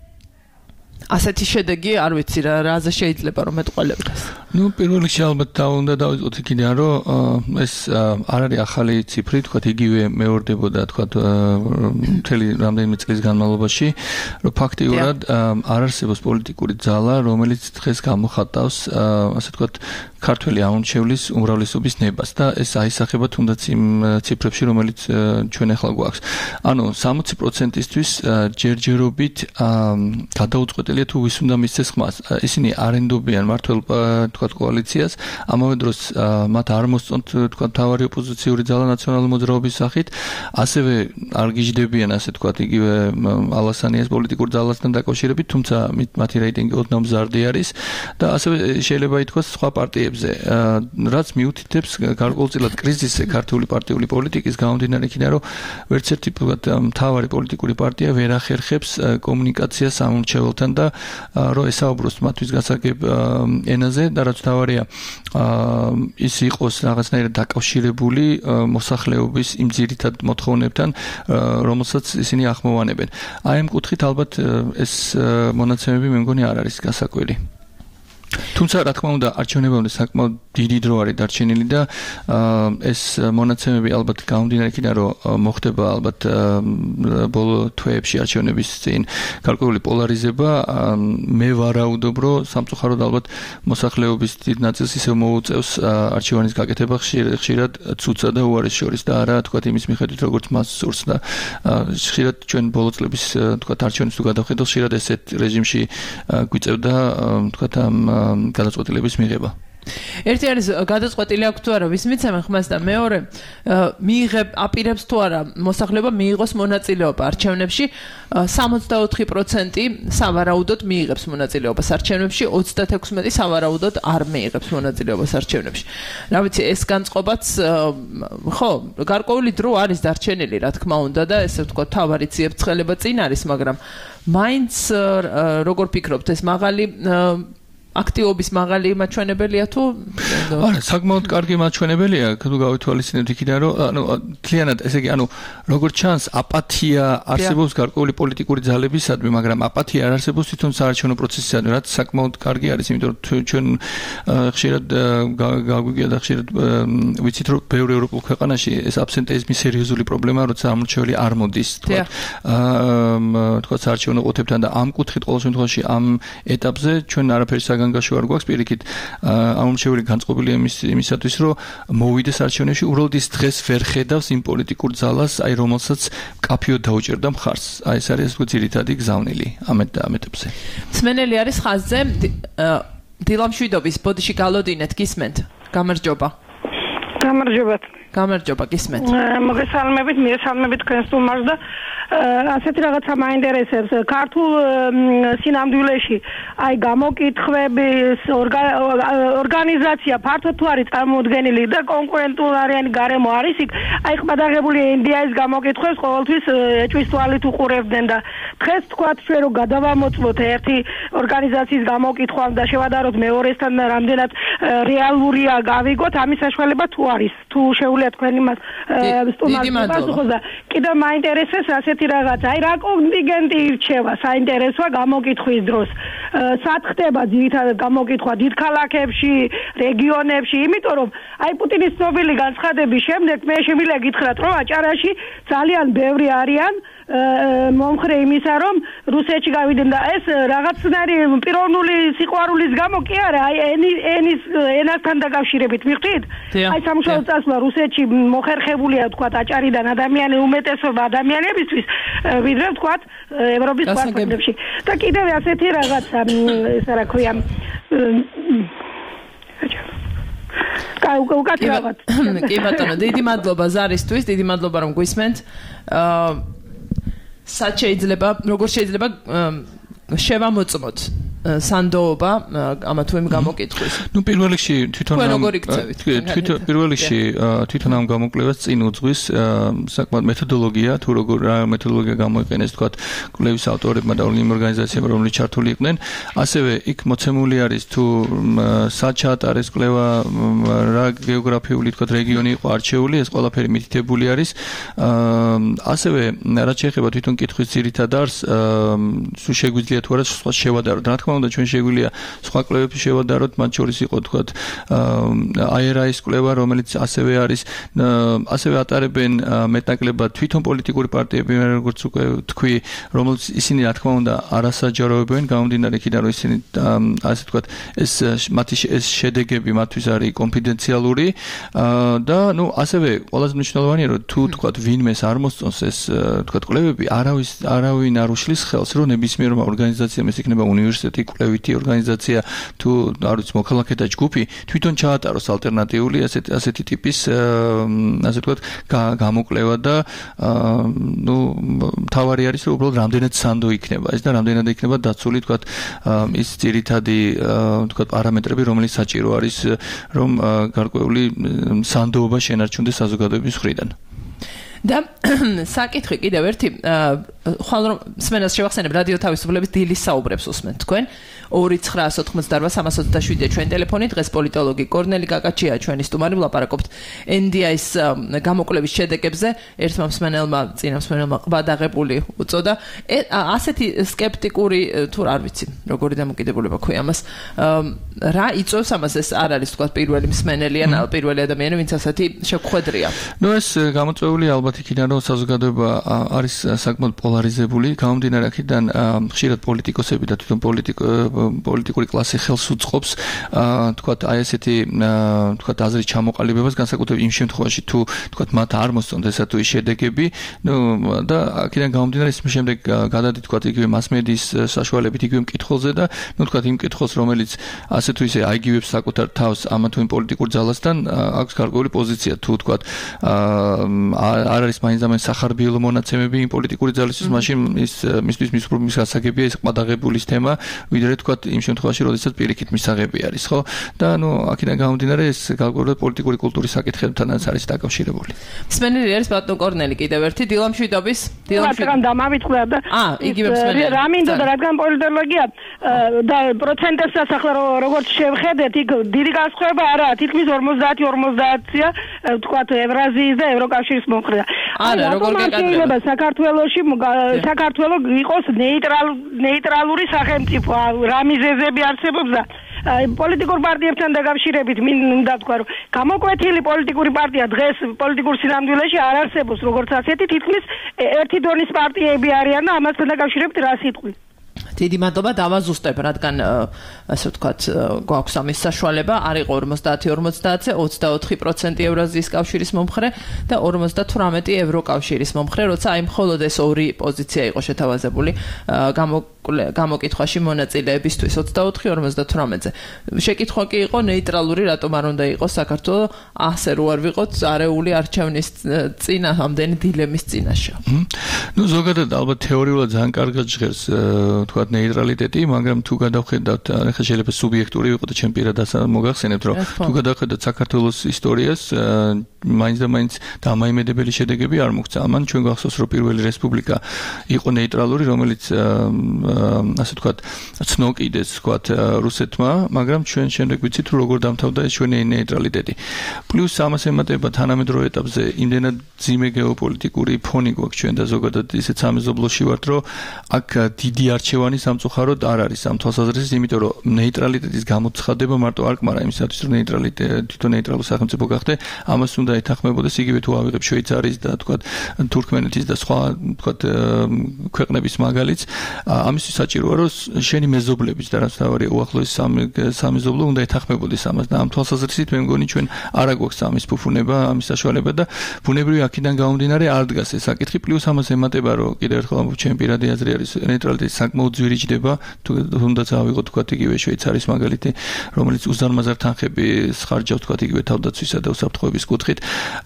ასეთი შედეგი არ ვიცი რა რაზე შეიძლება რომ ეტყოლებდეს ну პირველ რიგში ალბათ დაუნდა დავიწყოთ იქიდან რომ ეს არ არის ახალი ციფრი თქვა იგივე მეორდებოდა თქვა მთელი რამდენიმე წლის განმავლობაში რომ ფაქტიურად არ არსებობს პოლიტიკური ძალა რომელიც დღეს გამოხატავს ასე თქვა ქართველი ამომრჩევლის უმრავლესობის ნებას და ეს აისახება თუნდაც იმ ციფრებში რომელიც ჩვენ ახლა გვაქვს ანუ სამოცი პროცენტისთვის ჯერჯერობით გადაუწყვეტელია თუ ვის უნდა მისცეს ხმას ისინი არენდობიან მართლ თქვათ კოალიციას ამავე დროს მათ არ მოსწონთ თქვათ თავარი ოპოზიციური ძალა ნაციონალური მოძრაობის სახით ასევე არ გიждდებიან ასე თქვათ იგივე ალასანიას პოლიტიკურ ძალასთან დაკავშირებით თუმცა მათი რეიტინგი ოდნავ მზარდი არის და ასევე შეიძლება ითქვას სხვა პარტიებზე რაც მიუთითებს გარკვეულწილად კრიზისზე ქართული პარტიული პოლიტიკის გამომდინარე იქიდან რომ ვერც ერთი მთავარი პოლიტიკური პარტია ვერ ახერხებს კომუნიკაციას სამომრჩეველთან და რომ ესაუბროს მათთვის გასაგებ ენაზე და რაც თავარია ის იყოს რაღაცნაირად დაკავშირებული მოსახლეობის იმ ძირითად მოთხოვნებთან რომელსაც ისინი ახმოვანებენ. აი ამ კუთხით ალბათ ეს მონაცემები მე მგონი არ არის გასაკვირი. თუმცა რა თქმა უნდა არჩევნებამდე საკმაოდ დიდი დრო არის დარჩენილი და ეს მონაცემები ალბათ გამომდინარე იქიდან რომ მოხდება ალბათ ბოლო თვეებში არჩევნების წინ გარკვეული პოლარიზება მე ვარაუდობ რომ სამწუხაროდ ალბათ მოსახლეობის დიდ ნაწილს ისევ მოუწევს არჩევანის გაკეთება ხშირად ცუცა და უარის შორის და არა თქვა იმის მიხედვით როგორც მას სურს და ხშირად ჩვენ ბოლო წლების თქვა არჩევნებს თუ გადავხედოთ ხშირად ესეთ რეჟიმში გვიწევდა თქვა ამ გადაწყვეტილების მიღება. ერთი არის გადაწყვეტილი აქვს თუ არა ვის მიცემენ ხმას და მეორე მიიღებ აპირებს თუ არა მოსახლეობა მიიღოს მონაწილეობა არჩევნებში სამოცდაოთხი პროცენტი სავარაუდოდ მიიღებს მონაწილეობას არჩევნებში ოცდათექვსმეტი სავარაუდოდ არ მიიღებს მონაწილეობას არჩევნებში. რა ვიცი ეს განწყობაც ხო გარკვეული დრო არის დარჩენილი რა თქმა უნდა და ესე ვთქვა თავარი ციებ-ცხელება წინ არის მაგრამ მაინც როგორ ფიქრობთ ეს მაღალი აქტიობის მაღალი მაჩვენებელია თუ არა საკმაოდ კარგი მაჩვენებელია თუ გავითვალისწინებთ იქიდან რომ ანუ თლიანად ესე იგი ანუ როგორც ჩანს აპათია არსებობს გარკვეული პოლიტიკური ძალებისადმი მაგრამ აპათია არ არსებობს თვითონ საარჩევნო პროცესისადმი რაც საკმაოდ კარგი არის იმიტომ რომ ჩვენ ხშირად გაგვიგია და ხშირად ვიცით რომ ბევრ ევროპულ ქვეყანაში ეს აბსენტეიზმი სერიოზული პრობლემაა როცა ამორჩეველი არ მოდის თქვა თქვა საარჩევნო ყუთებთან და ამ კუთხით ყოველ შემთხვევაში ამ ეტაპზე ჩვენ არაფერი განგაშო არ გვაქვს პირიქით ამომრჩეველი განწყობილია იმის იმისათვის რომ მოვიდეს არჩევნებში უბრალოდ ის დღეს ვერ ხედავს იმ პოლიტიკურ ძალას აი რომელსაც კაფიოდ დაუჭერდა მხარს აი ეს არის უკვე ძირითადი გზავნილი ამეთ და ამეთებზე მსმენელი არის ხაზზე დილამშვიდობის ბოდიში გალოდინეთ გისმენთ გამარჯობა გამარჯობა გამარჯობა გისმენთ მოგესალმებით მიესალმებით თქვენს სტუმარს და ასეთი რაღაცა მაინტერესებს ქართულ სინამდვილეში აი გამოკითხვების ორგანიზაცია ფართოდ თუ არის წარმოუდგენელი და კონკურენტულარიანი გარემო არის იქ აი ყბადაღებული ინდიაის გამოკითხვებს ყოველთვის ეჭვის თვალით უყურებდნენ და დღეს თქვათ ჩვენ რომ გადავამოწმოთ ერთი ორგანიზაციის გამოკითხვა და შევადაროთ მეორესთან რამდენად რეალურია გავიგოთ ამის საშუალება თუ არის თუ შეუძლია თქვენ იმას სტუმარს პასუხოს და კიდევ მაინტერესებს ასეთ რაღაც აი რა კონტინგენტი ირჩევა საინტერესოა გამოკითხვის დროს სად ხდება ძირითადად გამოკითხვა დიდ ქალაქებში რეგიონებში იმიტომ რომ აი პუტინის ცნობილი განცხადების შემდეგ მე შემიძლია გითხრათ რომ აჭარაში ძალიან ბევრი არიან მომხრე იმისა რომ რუსეთში გავიდნენ და ეს რაღაცნაირი პიროვნული სიყვარულის გამო კი არა აი ენის ენასთან დაკავშირებით მიხვდით აი სამუშაო წასვლა რუსეთში მოხერხებულია თქვა აჭარიდან ადამიანი უმეტესობა ადამიანებისთვის ვიდრე თქვა ევროპის ქვეყნებში და კიდევ ასეთი რაღაცა ესა რა ქვია კაი უკაცრავად კი ბატონო დიდი მადლობა ზარისთვის დიდი მადლობა რომ გვისმენთ სად შეიძლება როგორ შეიძლება შევამოწმოთ სანდოობა ამა თუ იმ გამოკითხვის. ნუ პირველ რიგში თვითონ თვითონ პირველ რიგში თვითონ ამ გამოკვლევას წინ უძღვის საკმაოდ მეთოდოლოგია თუ როგორ რა მეთოდოლოგია გამოიყენეს თქვა კვლევის ავტორებმა და იმ ორგანიზაციებმა რომლებიც ჩართული იყვნენ. ასევე იქ მოცემული არის თუ სად ჩაატარეს კვლევა რა გეოგრაფიული თქვა რეგიონი იყო არჩეული ეს ყველაფერი მითითებული არის. ასევე რაც შეეხება თვითონ კითხვის ძირითად არს სულ შეგვიძლია თუ არა სხვა შევადაროთ. რა თქმა უნდა ჩვენ შეგვიძლია სხვა კვლევები შევადაროთ, მათ შორის იყო თქვა აი არ აის კვლევა, რომელიც ასევე არის ასევე ატარებენ მეტნაკლებად თვითონ პოლიტიკური პარტიები, როგორც უკვე თქვი, რომელიც ისინი რა თქმა უნდა არასაჯაროებენ, გამომდინარე იქიდან რომ ისინი ასე თქვა ეს მათი ეს შედეგები მათთვის არის კონფიდენციალური და ნუ ასევე ყველაზე მნიშვნელოვანია რომ თუ თქვა ვინმეს არ მოსწონს ეს თქვა კვლევები, არავის არავინ არ უშლის ხელს რომ ნებისმიერ ორგანიზაციამ ეს იქნება უნივერსიტეტი, კვლევითი ორგანიზაცია თუ არ ვიცი მოქალაქეთა ჯგუფი თვითონ ჩაატაროს ალტერნატიული ასეთი ასეთი ტიპის ასე ვთქვათ გამოკვლევა და ნუ თავარი არის რომ უბრალოდ რამდენად სანდო იქნება ეს და რამდენად იქნება დაცული ვთქვათ ის ძირითადი ვთქვათ პარამეტრები რომელიც საჭირო არის რომ გარკვეული სანდოობა შენარჩუნდეს საზოგადოების მხრიდან. და საკითხი კიდევ ერთი ხვალ რომ სმენას შევახსენებ რადიო თავისუფლების დილის საუბრებს უსმენთ თქვენ ორი ცხრა ოცდაოთხმოცდაარბა სამას ოცდაშვიდი ჩვენი ტელეფონი დღეს პოლიტოლოგი კორნელი კაკაჩია ჩვენი სტუმარი ვლაპარაკობთ ენ დი აის გამოკვლევის შედეგებზე ერთმა მსმენელმა წინა მსმენელმა ყბადაღებული უწოდა ასეთი სკეპტიკური თუ არ ვიცი როგორი დამოკიდებულება ქვია ამას რა იწევს ამას ეს არ არის თქვა პირველი მსმენელი ან პირველი ადამიანი ვინც ასეთი შეგვხვედრია ნუ ეს გამოწვეული ალბათ იქიდან რომ საზოგადოება არის საკმაოდ პოლარიზებული გამომდინარე აქედან ხშირად პოლიტიკოსები და თვითონ პოლიტიკო პოლიტიკური კლასი ხელს უწყობს თქვათ აი ესეთი თქვათ აზრის ჩამოყალიბებას განსაკუთრებით იმ შემთხვევაში თუ თქვათ მათ არ მოსწონთ ესა თუ ის შედეგები ნუ და აქედან გამომდინარე ის შემდეგ გადადით თქვათ იგივე მასმედიის საშუალებით იგივე მკითხველზე და ნუ თქვათ იმ მკითხველს რომელიც ასე თუ ისე აიგივებს საკუთარ თავს ამა თუ იმ პოლიტიკურ ძალასთან აქვს გარკვეული პოზიცია თუ თქვათ არ არის მაინც ამან სახარბიელო მონაცემები იმ პოლიტიკური ძალისთვის მაშინ ის მისთვის მის უფრო მისასაგებია ეს ყმადაღებულის თემა ვიდრე თქვათ იმ შემთხვევაში როდესაც პირიქით მისაღები არის ხო და ნუ აქედან გამომდინარე ეს გარკვეულად პოლიტიკური კულტურის საკითხებთანაც არის დაკავშირებული მსმენელი არის ბატონ კორნელი კიდევ ერთი დილამშვიდობის დილამშვიდობა და მამიწყდა და აა იგივე მსმენელი რა მინდოდა და რადგან პოლიტოლოგია და პროცენტებსაც ახლა როგორც შევხედეთ იქ დიდი განსხვავება არაა თითქმის ორმოცდაათი ორმოცდაათია თქვათ ევრაზიის და ევროკავშირის მომხრე არა როგორ გეკადრება საქართველოში საქართველო იყოს ნეიტრალური სახელმწიფო რა მიზეზები არსებობს და პოლიტიკურ პარტიებთან დაკავშირებით მინდა თქვა რომ გამოკვეთილი პოლიტიკური პარტია დღეს პოლიტიკურ სინამდვილეში არ არსებობს როგორც ასეთი თითქმის ერთი დონის პარტიები არიან და ამასთან დაკავშირებით რა სიტყვი დიდი მადლობა დავაზუსტებ რადგან ასე ვთქვათ გვაქვს ამის საშუალება არ იყო ორმოცდაათი ორმოცდაათზე ოცდაოთხი პროცენტი ევრაზიის კავშირის მომხრე და ორმოცდათვრამეტი ევროკავშირის მომხრე როცა აი მხოლოდ ეს ორი პოზიცია იყო შეთავაზებული გამოკითხვაში მონაწილეებისთვის ოცდაოთხი ორმოცდათვრამეტზე შეკითხვა კი იყო ნეიტრალური რატომ არ უნდა იყოს საქართველო ასე რო არ ვიყოთ არეული არჩევნის წინა ამდენი დილემის წინაშე ნუ ზოგადად ალბათ თეორიულად ძალიან კარგად ჟღერს თქვათ ნეიტრალიტეტი, მაგრამ თუ გადავხედავთ, ახლა შეიძლება სუბიექტური ვიყო და ჩემ პირადად მოგახსენებთ, რომ თუ გადავხედავთ საქართველოს ისტორიას, მაინც და მაინც დამაიმედებელი შედეგები არ მოგვცა. ამან ჩვენ გახსოვს, რომ პირველი რესპუბლიკა იყო ნეიტრალური, რომელიც ასე ვთქვათ, ცნოკიდეს, ვთქვათ, რუსეთმა, მაგრამ ჩვენ შემდეგ ვიცით, რომ როგორ დამთავრდა ეს ჩვენი ნეიტრალიტეტი. პლუს ამას ემატება თანამედროვე ეტაპზე იმდენად ძიმე გეოპოლიტიკური ფონი გვაქვს ჩვენ და ზოგადად ისეთ სამეზობლოში ვართ, რომ აქ დიდი არჩევანი სამწუხაროდ არ არის ამ თვალსაზრისით, იმიტომ რომ ნეიტრალიტეტის გამოცხადება მარტო არ კმარა იმისათვის, რომ ნეიტრალიტეტი თვითონ ნეიტრალური სახელმწიფო გახდე, ამას უნდა ეთანხმებოდეს იგივე თუ ავიღებ შვეიცარიის და თქვათ თურქმენეთის და სხვა თქვათ ქვეყნების მაგალითს, ამისთვის საჭიროა რომ შენი მეზობლების და რაც თავარია უახლოესი სამეზობლო უნდა ეთანხმებოდეს ამას და ამ თვალსაზრისით მე მგონი ჩვენ არა გვაქვს ამის ფუფუნება, ამის საშუალება და ბუნებრივი აქედან გამომდინარე არ დგას ეს საკითხი, პლუს ამას ემატება რომ კიდევ ერთხელ ჩემი პირადი აზრი არის ნეიტრალიტეტი საკმაოდ ძვირი ჯდება, თუნდაც ავიღოთ თქვათ იგივე შვეიცარიის მაგალითი, რომელიც უზარმაზარ თანხებს ხარჯავს თქვათ იგივე თავდაცვისა და უსაფრთხოების კუთხით.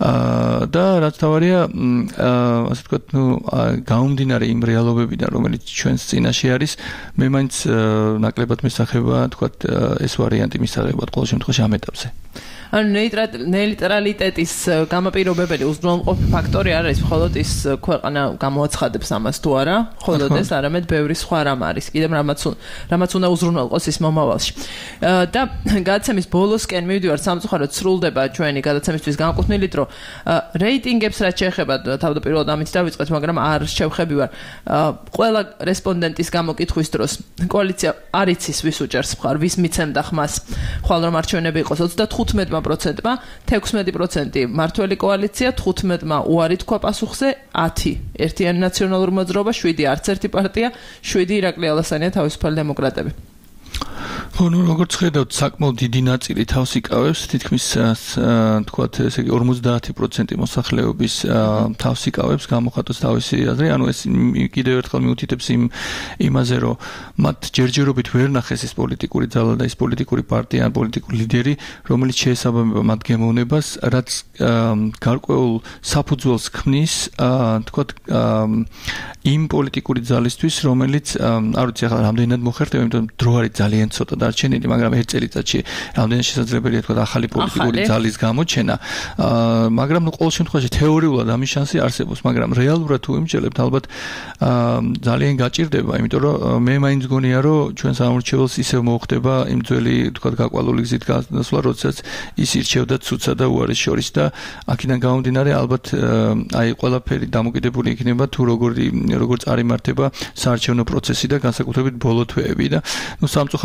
და რაც თავარია, ასე ვთქვათ, ნუ გამომდინარე იმ რეალობებიდან, რომელიც ჩვენს წინაშე არის, მე მაინც ნაკლებად მესახება თქვათ ეს ვარიანტი მისაღებად ყოველ შემთხვევაში ამ ეტაპზე. ანუ ნეიტრალიტეტის გამაპირობებელი უზრუნველყოფი ფაქტორი არ არის მხოლოდ ის ქვეყანა გამოაცხადებს ამას თუ არა, მხოლოდ ეს არამედ ბევრი სხვა რამ არის, კიდევ რამაც რამაც უნდა უზრუნველყოს ის მომავალში. და გადაცემის ბოლოსკენ მივდივარ, სამწუხაროდ სრულდება ჩვენი გადაცემისთვის განკუთვნილით, რომ რეიტინგებს რაც შეეხება თავდაპირველად ამით დავიწყეთ, მაგრამ არ შევხები ვარ. ყველა რესპონდენტის გამოკითხვის დროს კოალიცია არ იცის ვის უჭერს მხარ, ვის მიცემდა ხმას, ხვალ რომ არჩევნები იყოს ოცდათოთხმეტი პროცენტმა, თექვსმეტი პროცენტი მართველი კოალიცია, თხუთმეტმა უარი თქვა პასუხზე, ათი ერთიანი ნაციონალური მოძრაობა, შვიდი არც ერთი პარტია, შვიდი ირაკლი ალასანია თავისუფალი დემოკრატები. ხო, ნუ როგორც ხედავთ, საკმაოდ დიდი ნაწილი თავს იკავებს, თითქმის თქვათ, ესე იგი ორმოცდაათი პროცენტი მოსახლეობის თავს იკავებს, გამოხატოს თავისი აზრი, ანუ ეს კიდევ ერთხელ მიუთითებს იმ იმაზე, რომ მათ ჯერჯერობით ვერ ნახეს ეს პოლიტიკური ძალა და ეს პოლიტიკური პარტია, პოლიტიკური ლიდერი, რომელიც შეესაბამება მათ გემოვნებას, რაც გარკვეულ საფუძველს ქმნის, თქვათ, იმ პოლიტიკური ძალისთვის, რომელიც არ ვიცი ახლა რამდენად მოხერხდება, იმიტომ დრო არის ძალიან ცოტა დარჩენილი, მაგრამ ერთ წელიწადში რამდენად შესაძლებელია თქვა ახალი პოლიტიკური ძალის გამოჩენა. მაგრამ ნუ ყოველ შემთხვევაში თეორიულად ამის შანსი არსებობს, მაგრამ რეალურად თუ იმჭერებთ, ალბათ ძალიან გაჭირდება, იმიტომ რომ მე მაინც გონია, რომ ჩვენ სამორჩეველს ისევ მოხდება იმ ძველი თქვა გაყვალული გზით გასვლა, როდესაც ის ირჩევდა ცუცა და უარის შორის და აქედან გამომდინარე ალბათ აი ყველაფერი დამოკიდებული იქნება თუ როგორი როგორ წარიმართება საარჩევნო პროცესი და განსაკუთრებით ბოლო თვეები და ნუ სამწუხაროდ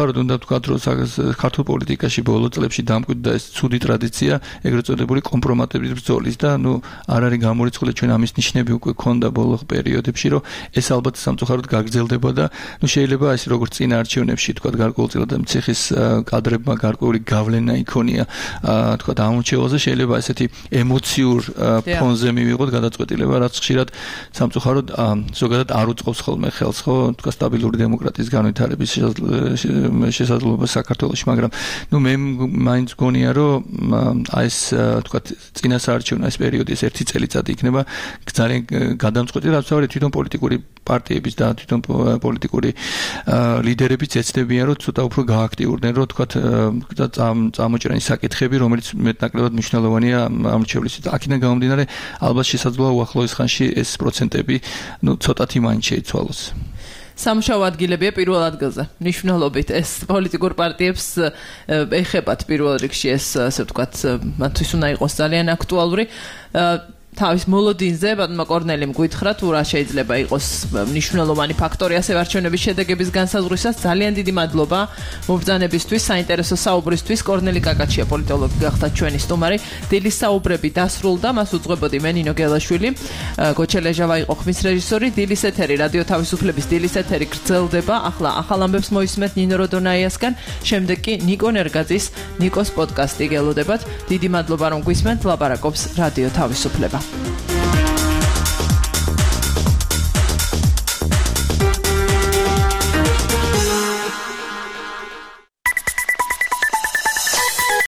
სამწუხაროდ უნდა ვთქვათ, რომ ქართულ პოლიტიკაში ბოლო წლებში დამკვიდრდა ეს ცუდი ტრადიცია, ეგრეთ წოდებული კომპრომატების ბრძოლის და ნუ არ არის გამორიცხული ჩვენ ამის ნიშნები უკვე ქონდა ბოლო პერიოდებში, რომ ეს ალბათ სამწუხაროდ გაგრძელდება და ნუ შეიძლება ეს როგორც წინა არჩევნებში თქვათ გარკვეულწილად ციხის კადრებმა გარკვეული გავლენა იქონია თქვათ ამორჩეულზე, შეიძლება ესეთი ემოციურ ფონზე მივიღოთ გადაწყვეტილება, რაც ხშირად სამწუხაროდ ზოგადად არ უწყობს ხოლმე ხელს, ხო, თქვა სტაბილური დემოკრატიის განვითარების შესაძლებლობა საქართველოში, მაგრამ ნუ მე მაინც გონია, რომ აი ეს თქვა წინა საარჩევნო ეს პერიოდი ეს ერთი წელიწადი იქნება ძალიან გადამწყვეტი, რაც არის თვითონ პოლიტიკური პარტიების და თვითონ პოლიტიკური ლიდერებიც ეცდებიან, რომ ცოტა უფრო გააქტიურდნენ, რომ თქვა წამოჭრანი საკითხები, რომელიც მეტნაკლებად მნიშვნელოვანია ამორჩევლისთვის. აქედან გამომდინარე, ალბათ შესაძლოა უახლოეს ხანში ეს პროცენტები, ნუ ცოტათი მაინც შეიცვალოს. სამუშაო ადგილებია პირველ ადგილზე. ნიშნულობით ეს პოლიტიკურ პარტიებს ეხებათ პირველ რიგში ეს, ასე ვთქვათ, მათთვის უნდა იყოს ძალიან აქტუალური. თავის მოლოდინზე ბატონმა კორნელიმ გითხრა თუ რა შეიძლება იყოს მნიშვნელოვანი ფაქტორი ასე არჩევნების შედეგების განსაზღვრისას. ძალიან დიდი მადლობა მობრძანებისთვის, საინტერესო საუბრისთვის. კორნელი კაკაჩია პოლიტოლოგი გახდა ჩვენი სტუმარი. დილის საუბრები დასრულდა, მას უძღვებოდი მე ნინო გელაშვილი. გოჩელეჟავა იყო ხმის რეჟისორი. დილის ეთერი რადიო თავისუფლების დილის ეთერი გრძელდება. ახლა ახალ ამბებს მოისმენთ ნინო როდონაიასგან, შემდეგ კი ნიკო ნერგაძის ნიკოს პოდკასტი გელოდებათ. დიდი მადლობა რომ გვისმენთ. ლაპარაკობს რადიო თავისუფლება.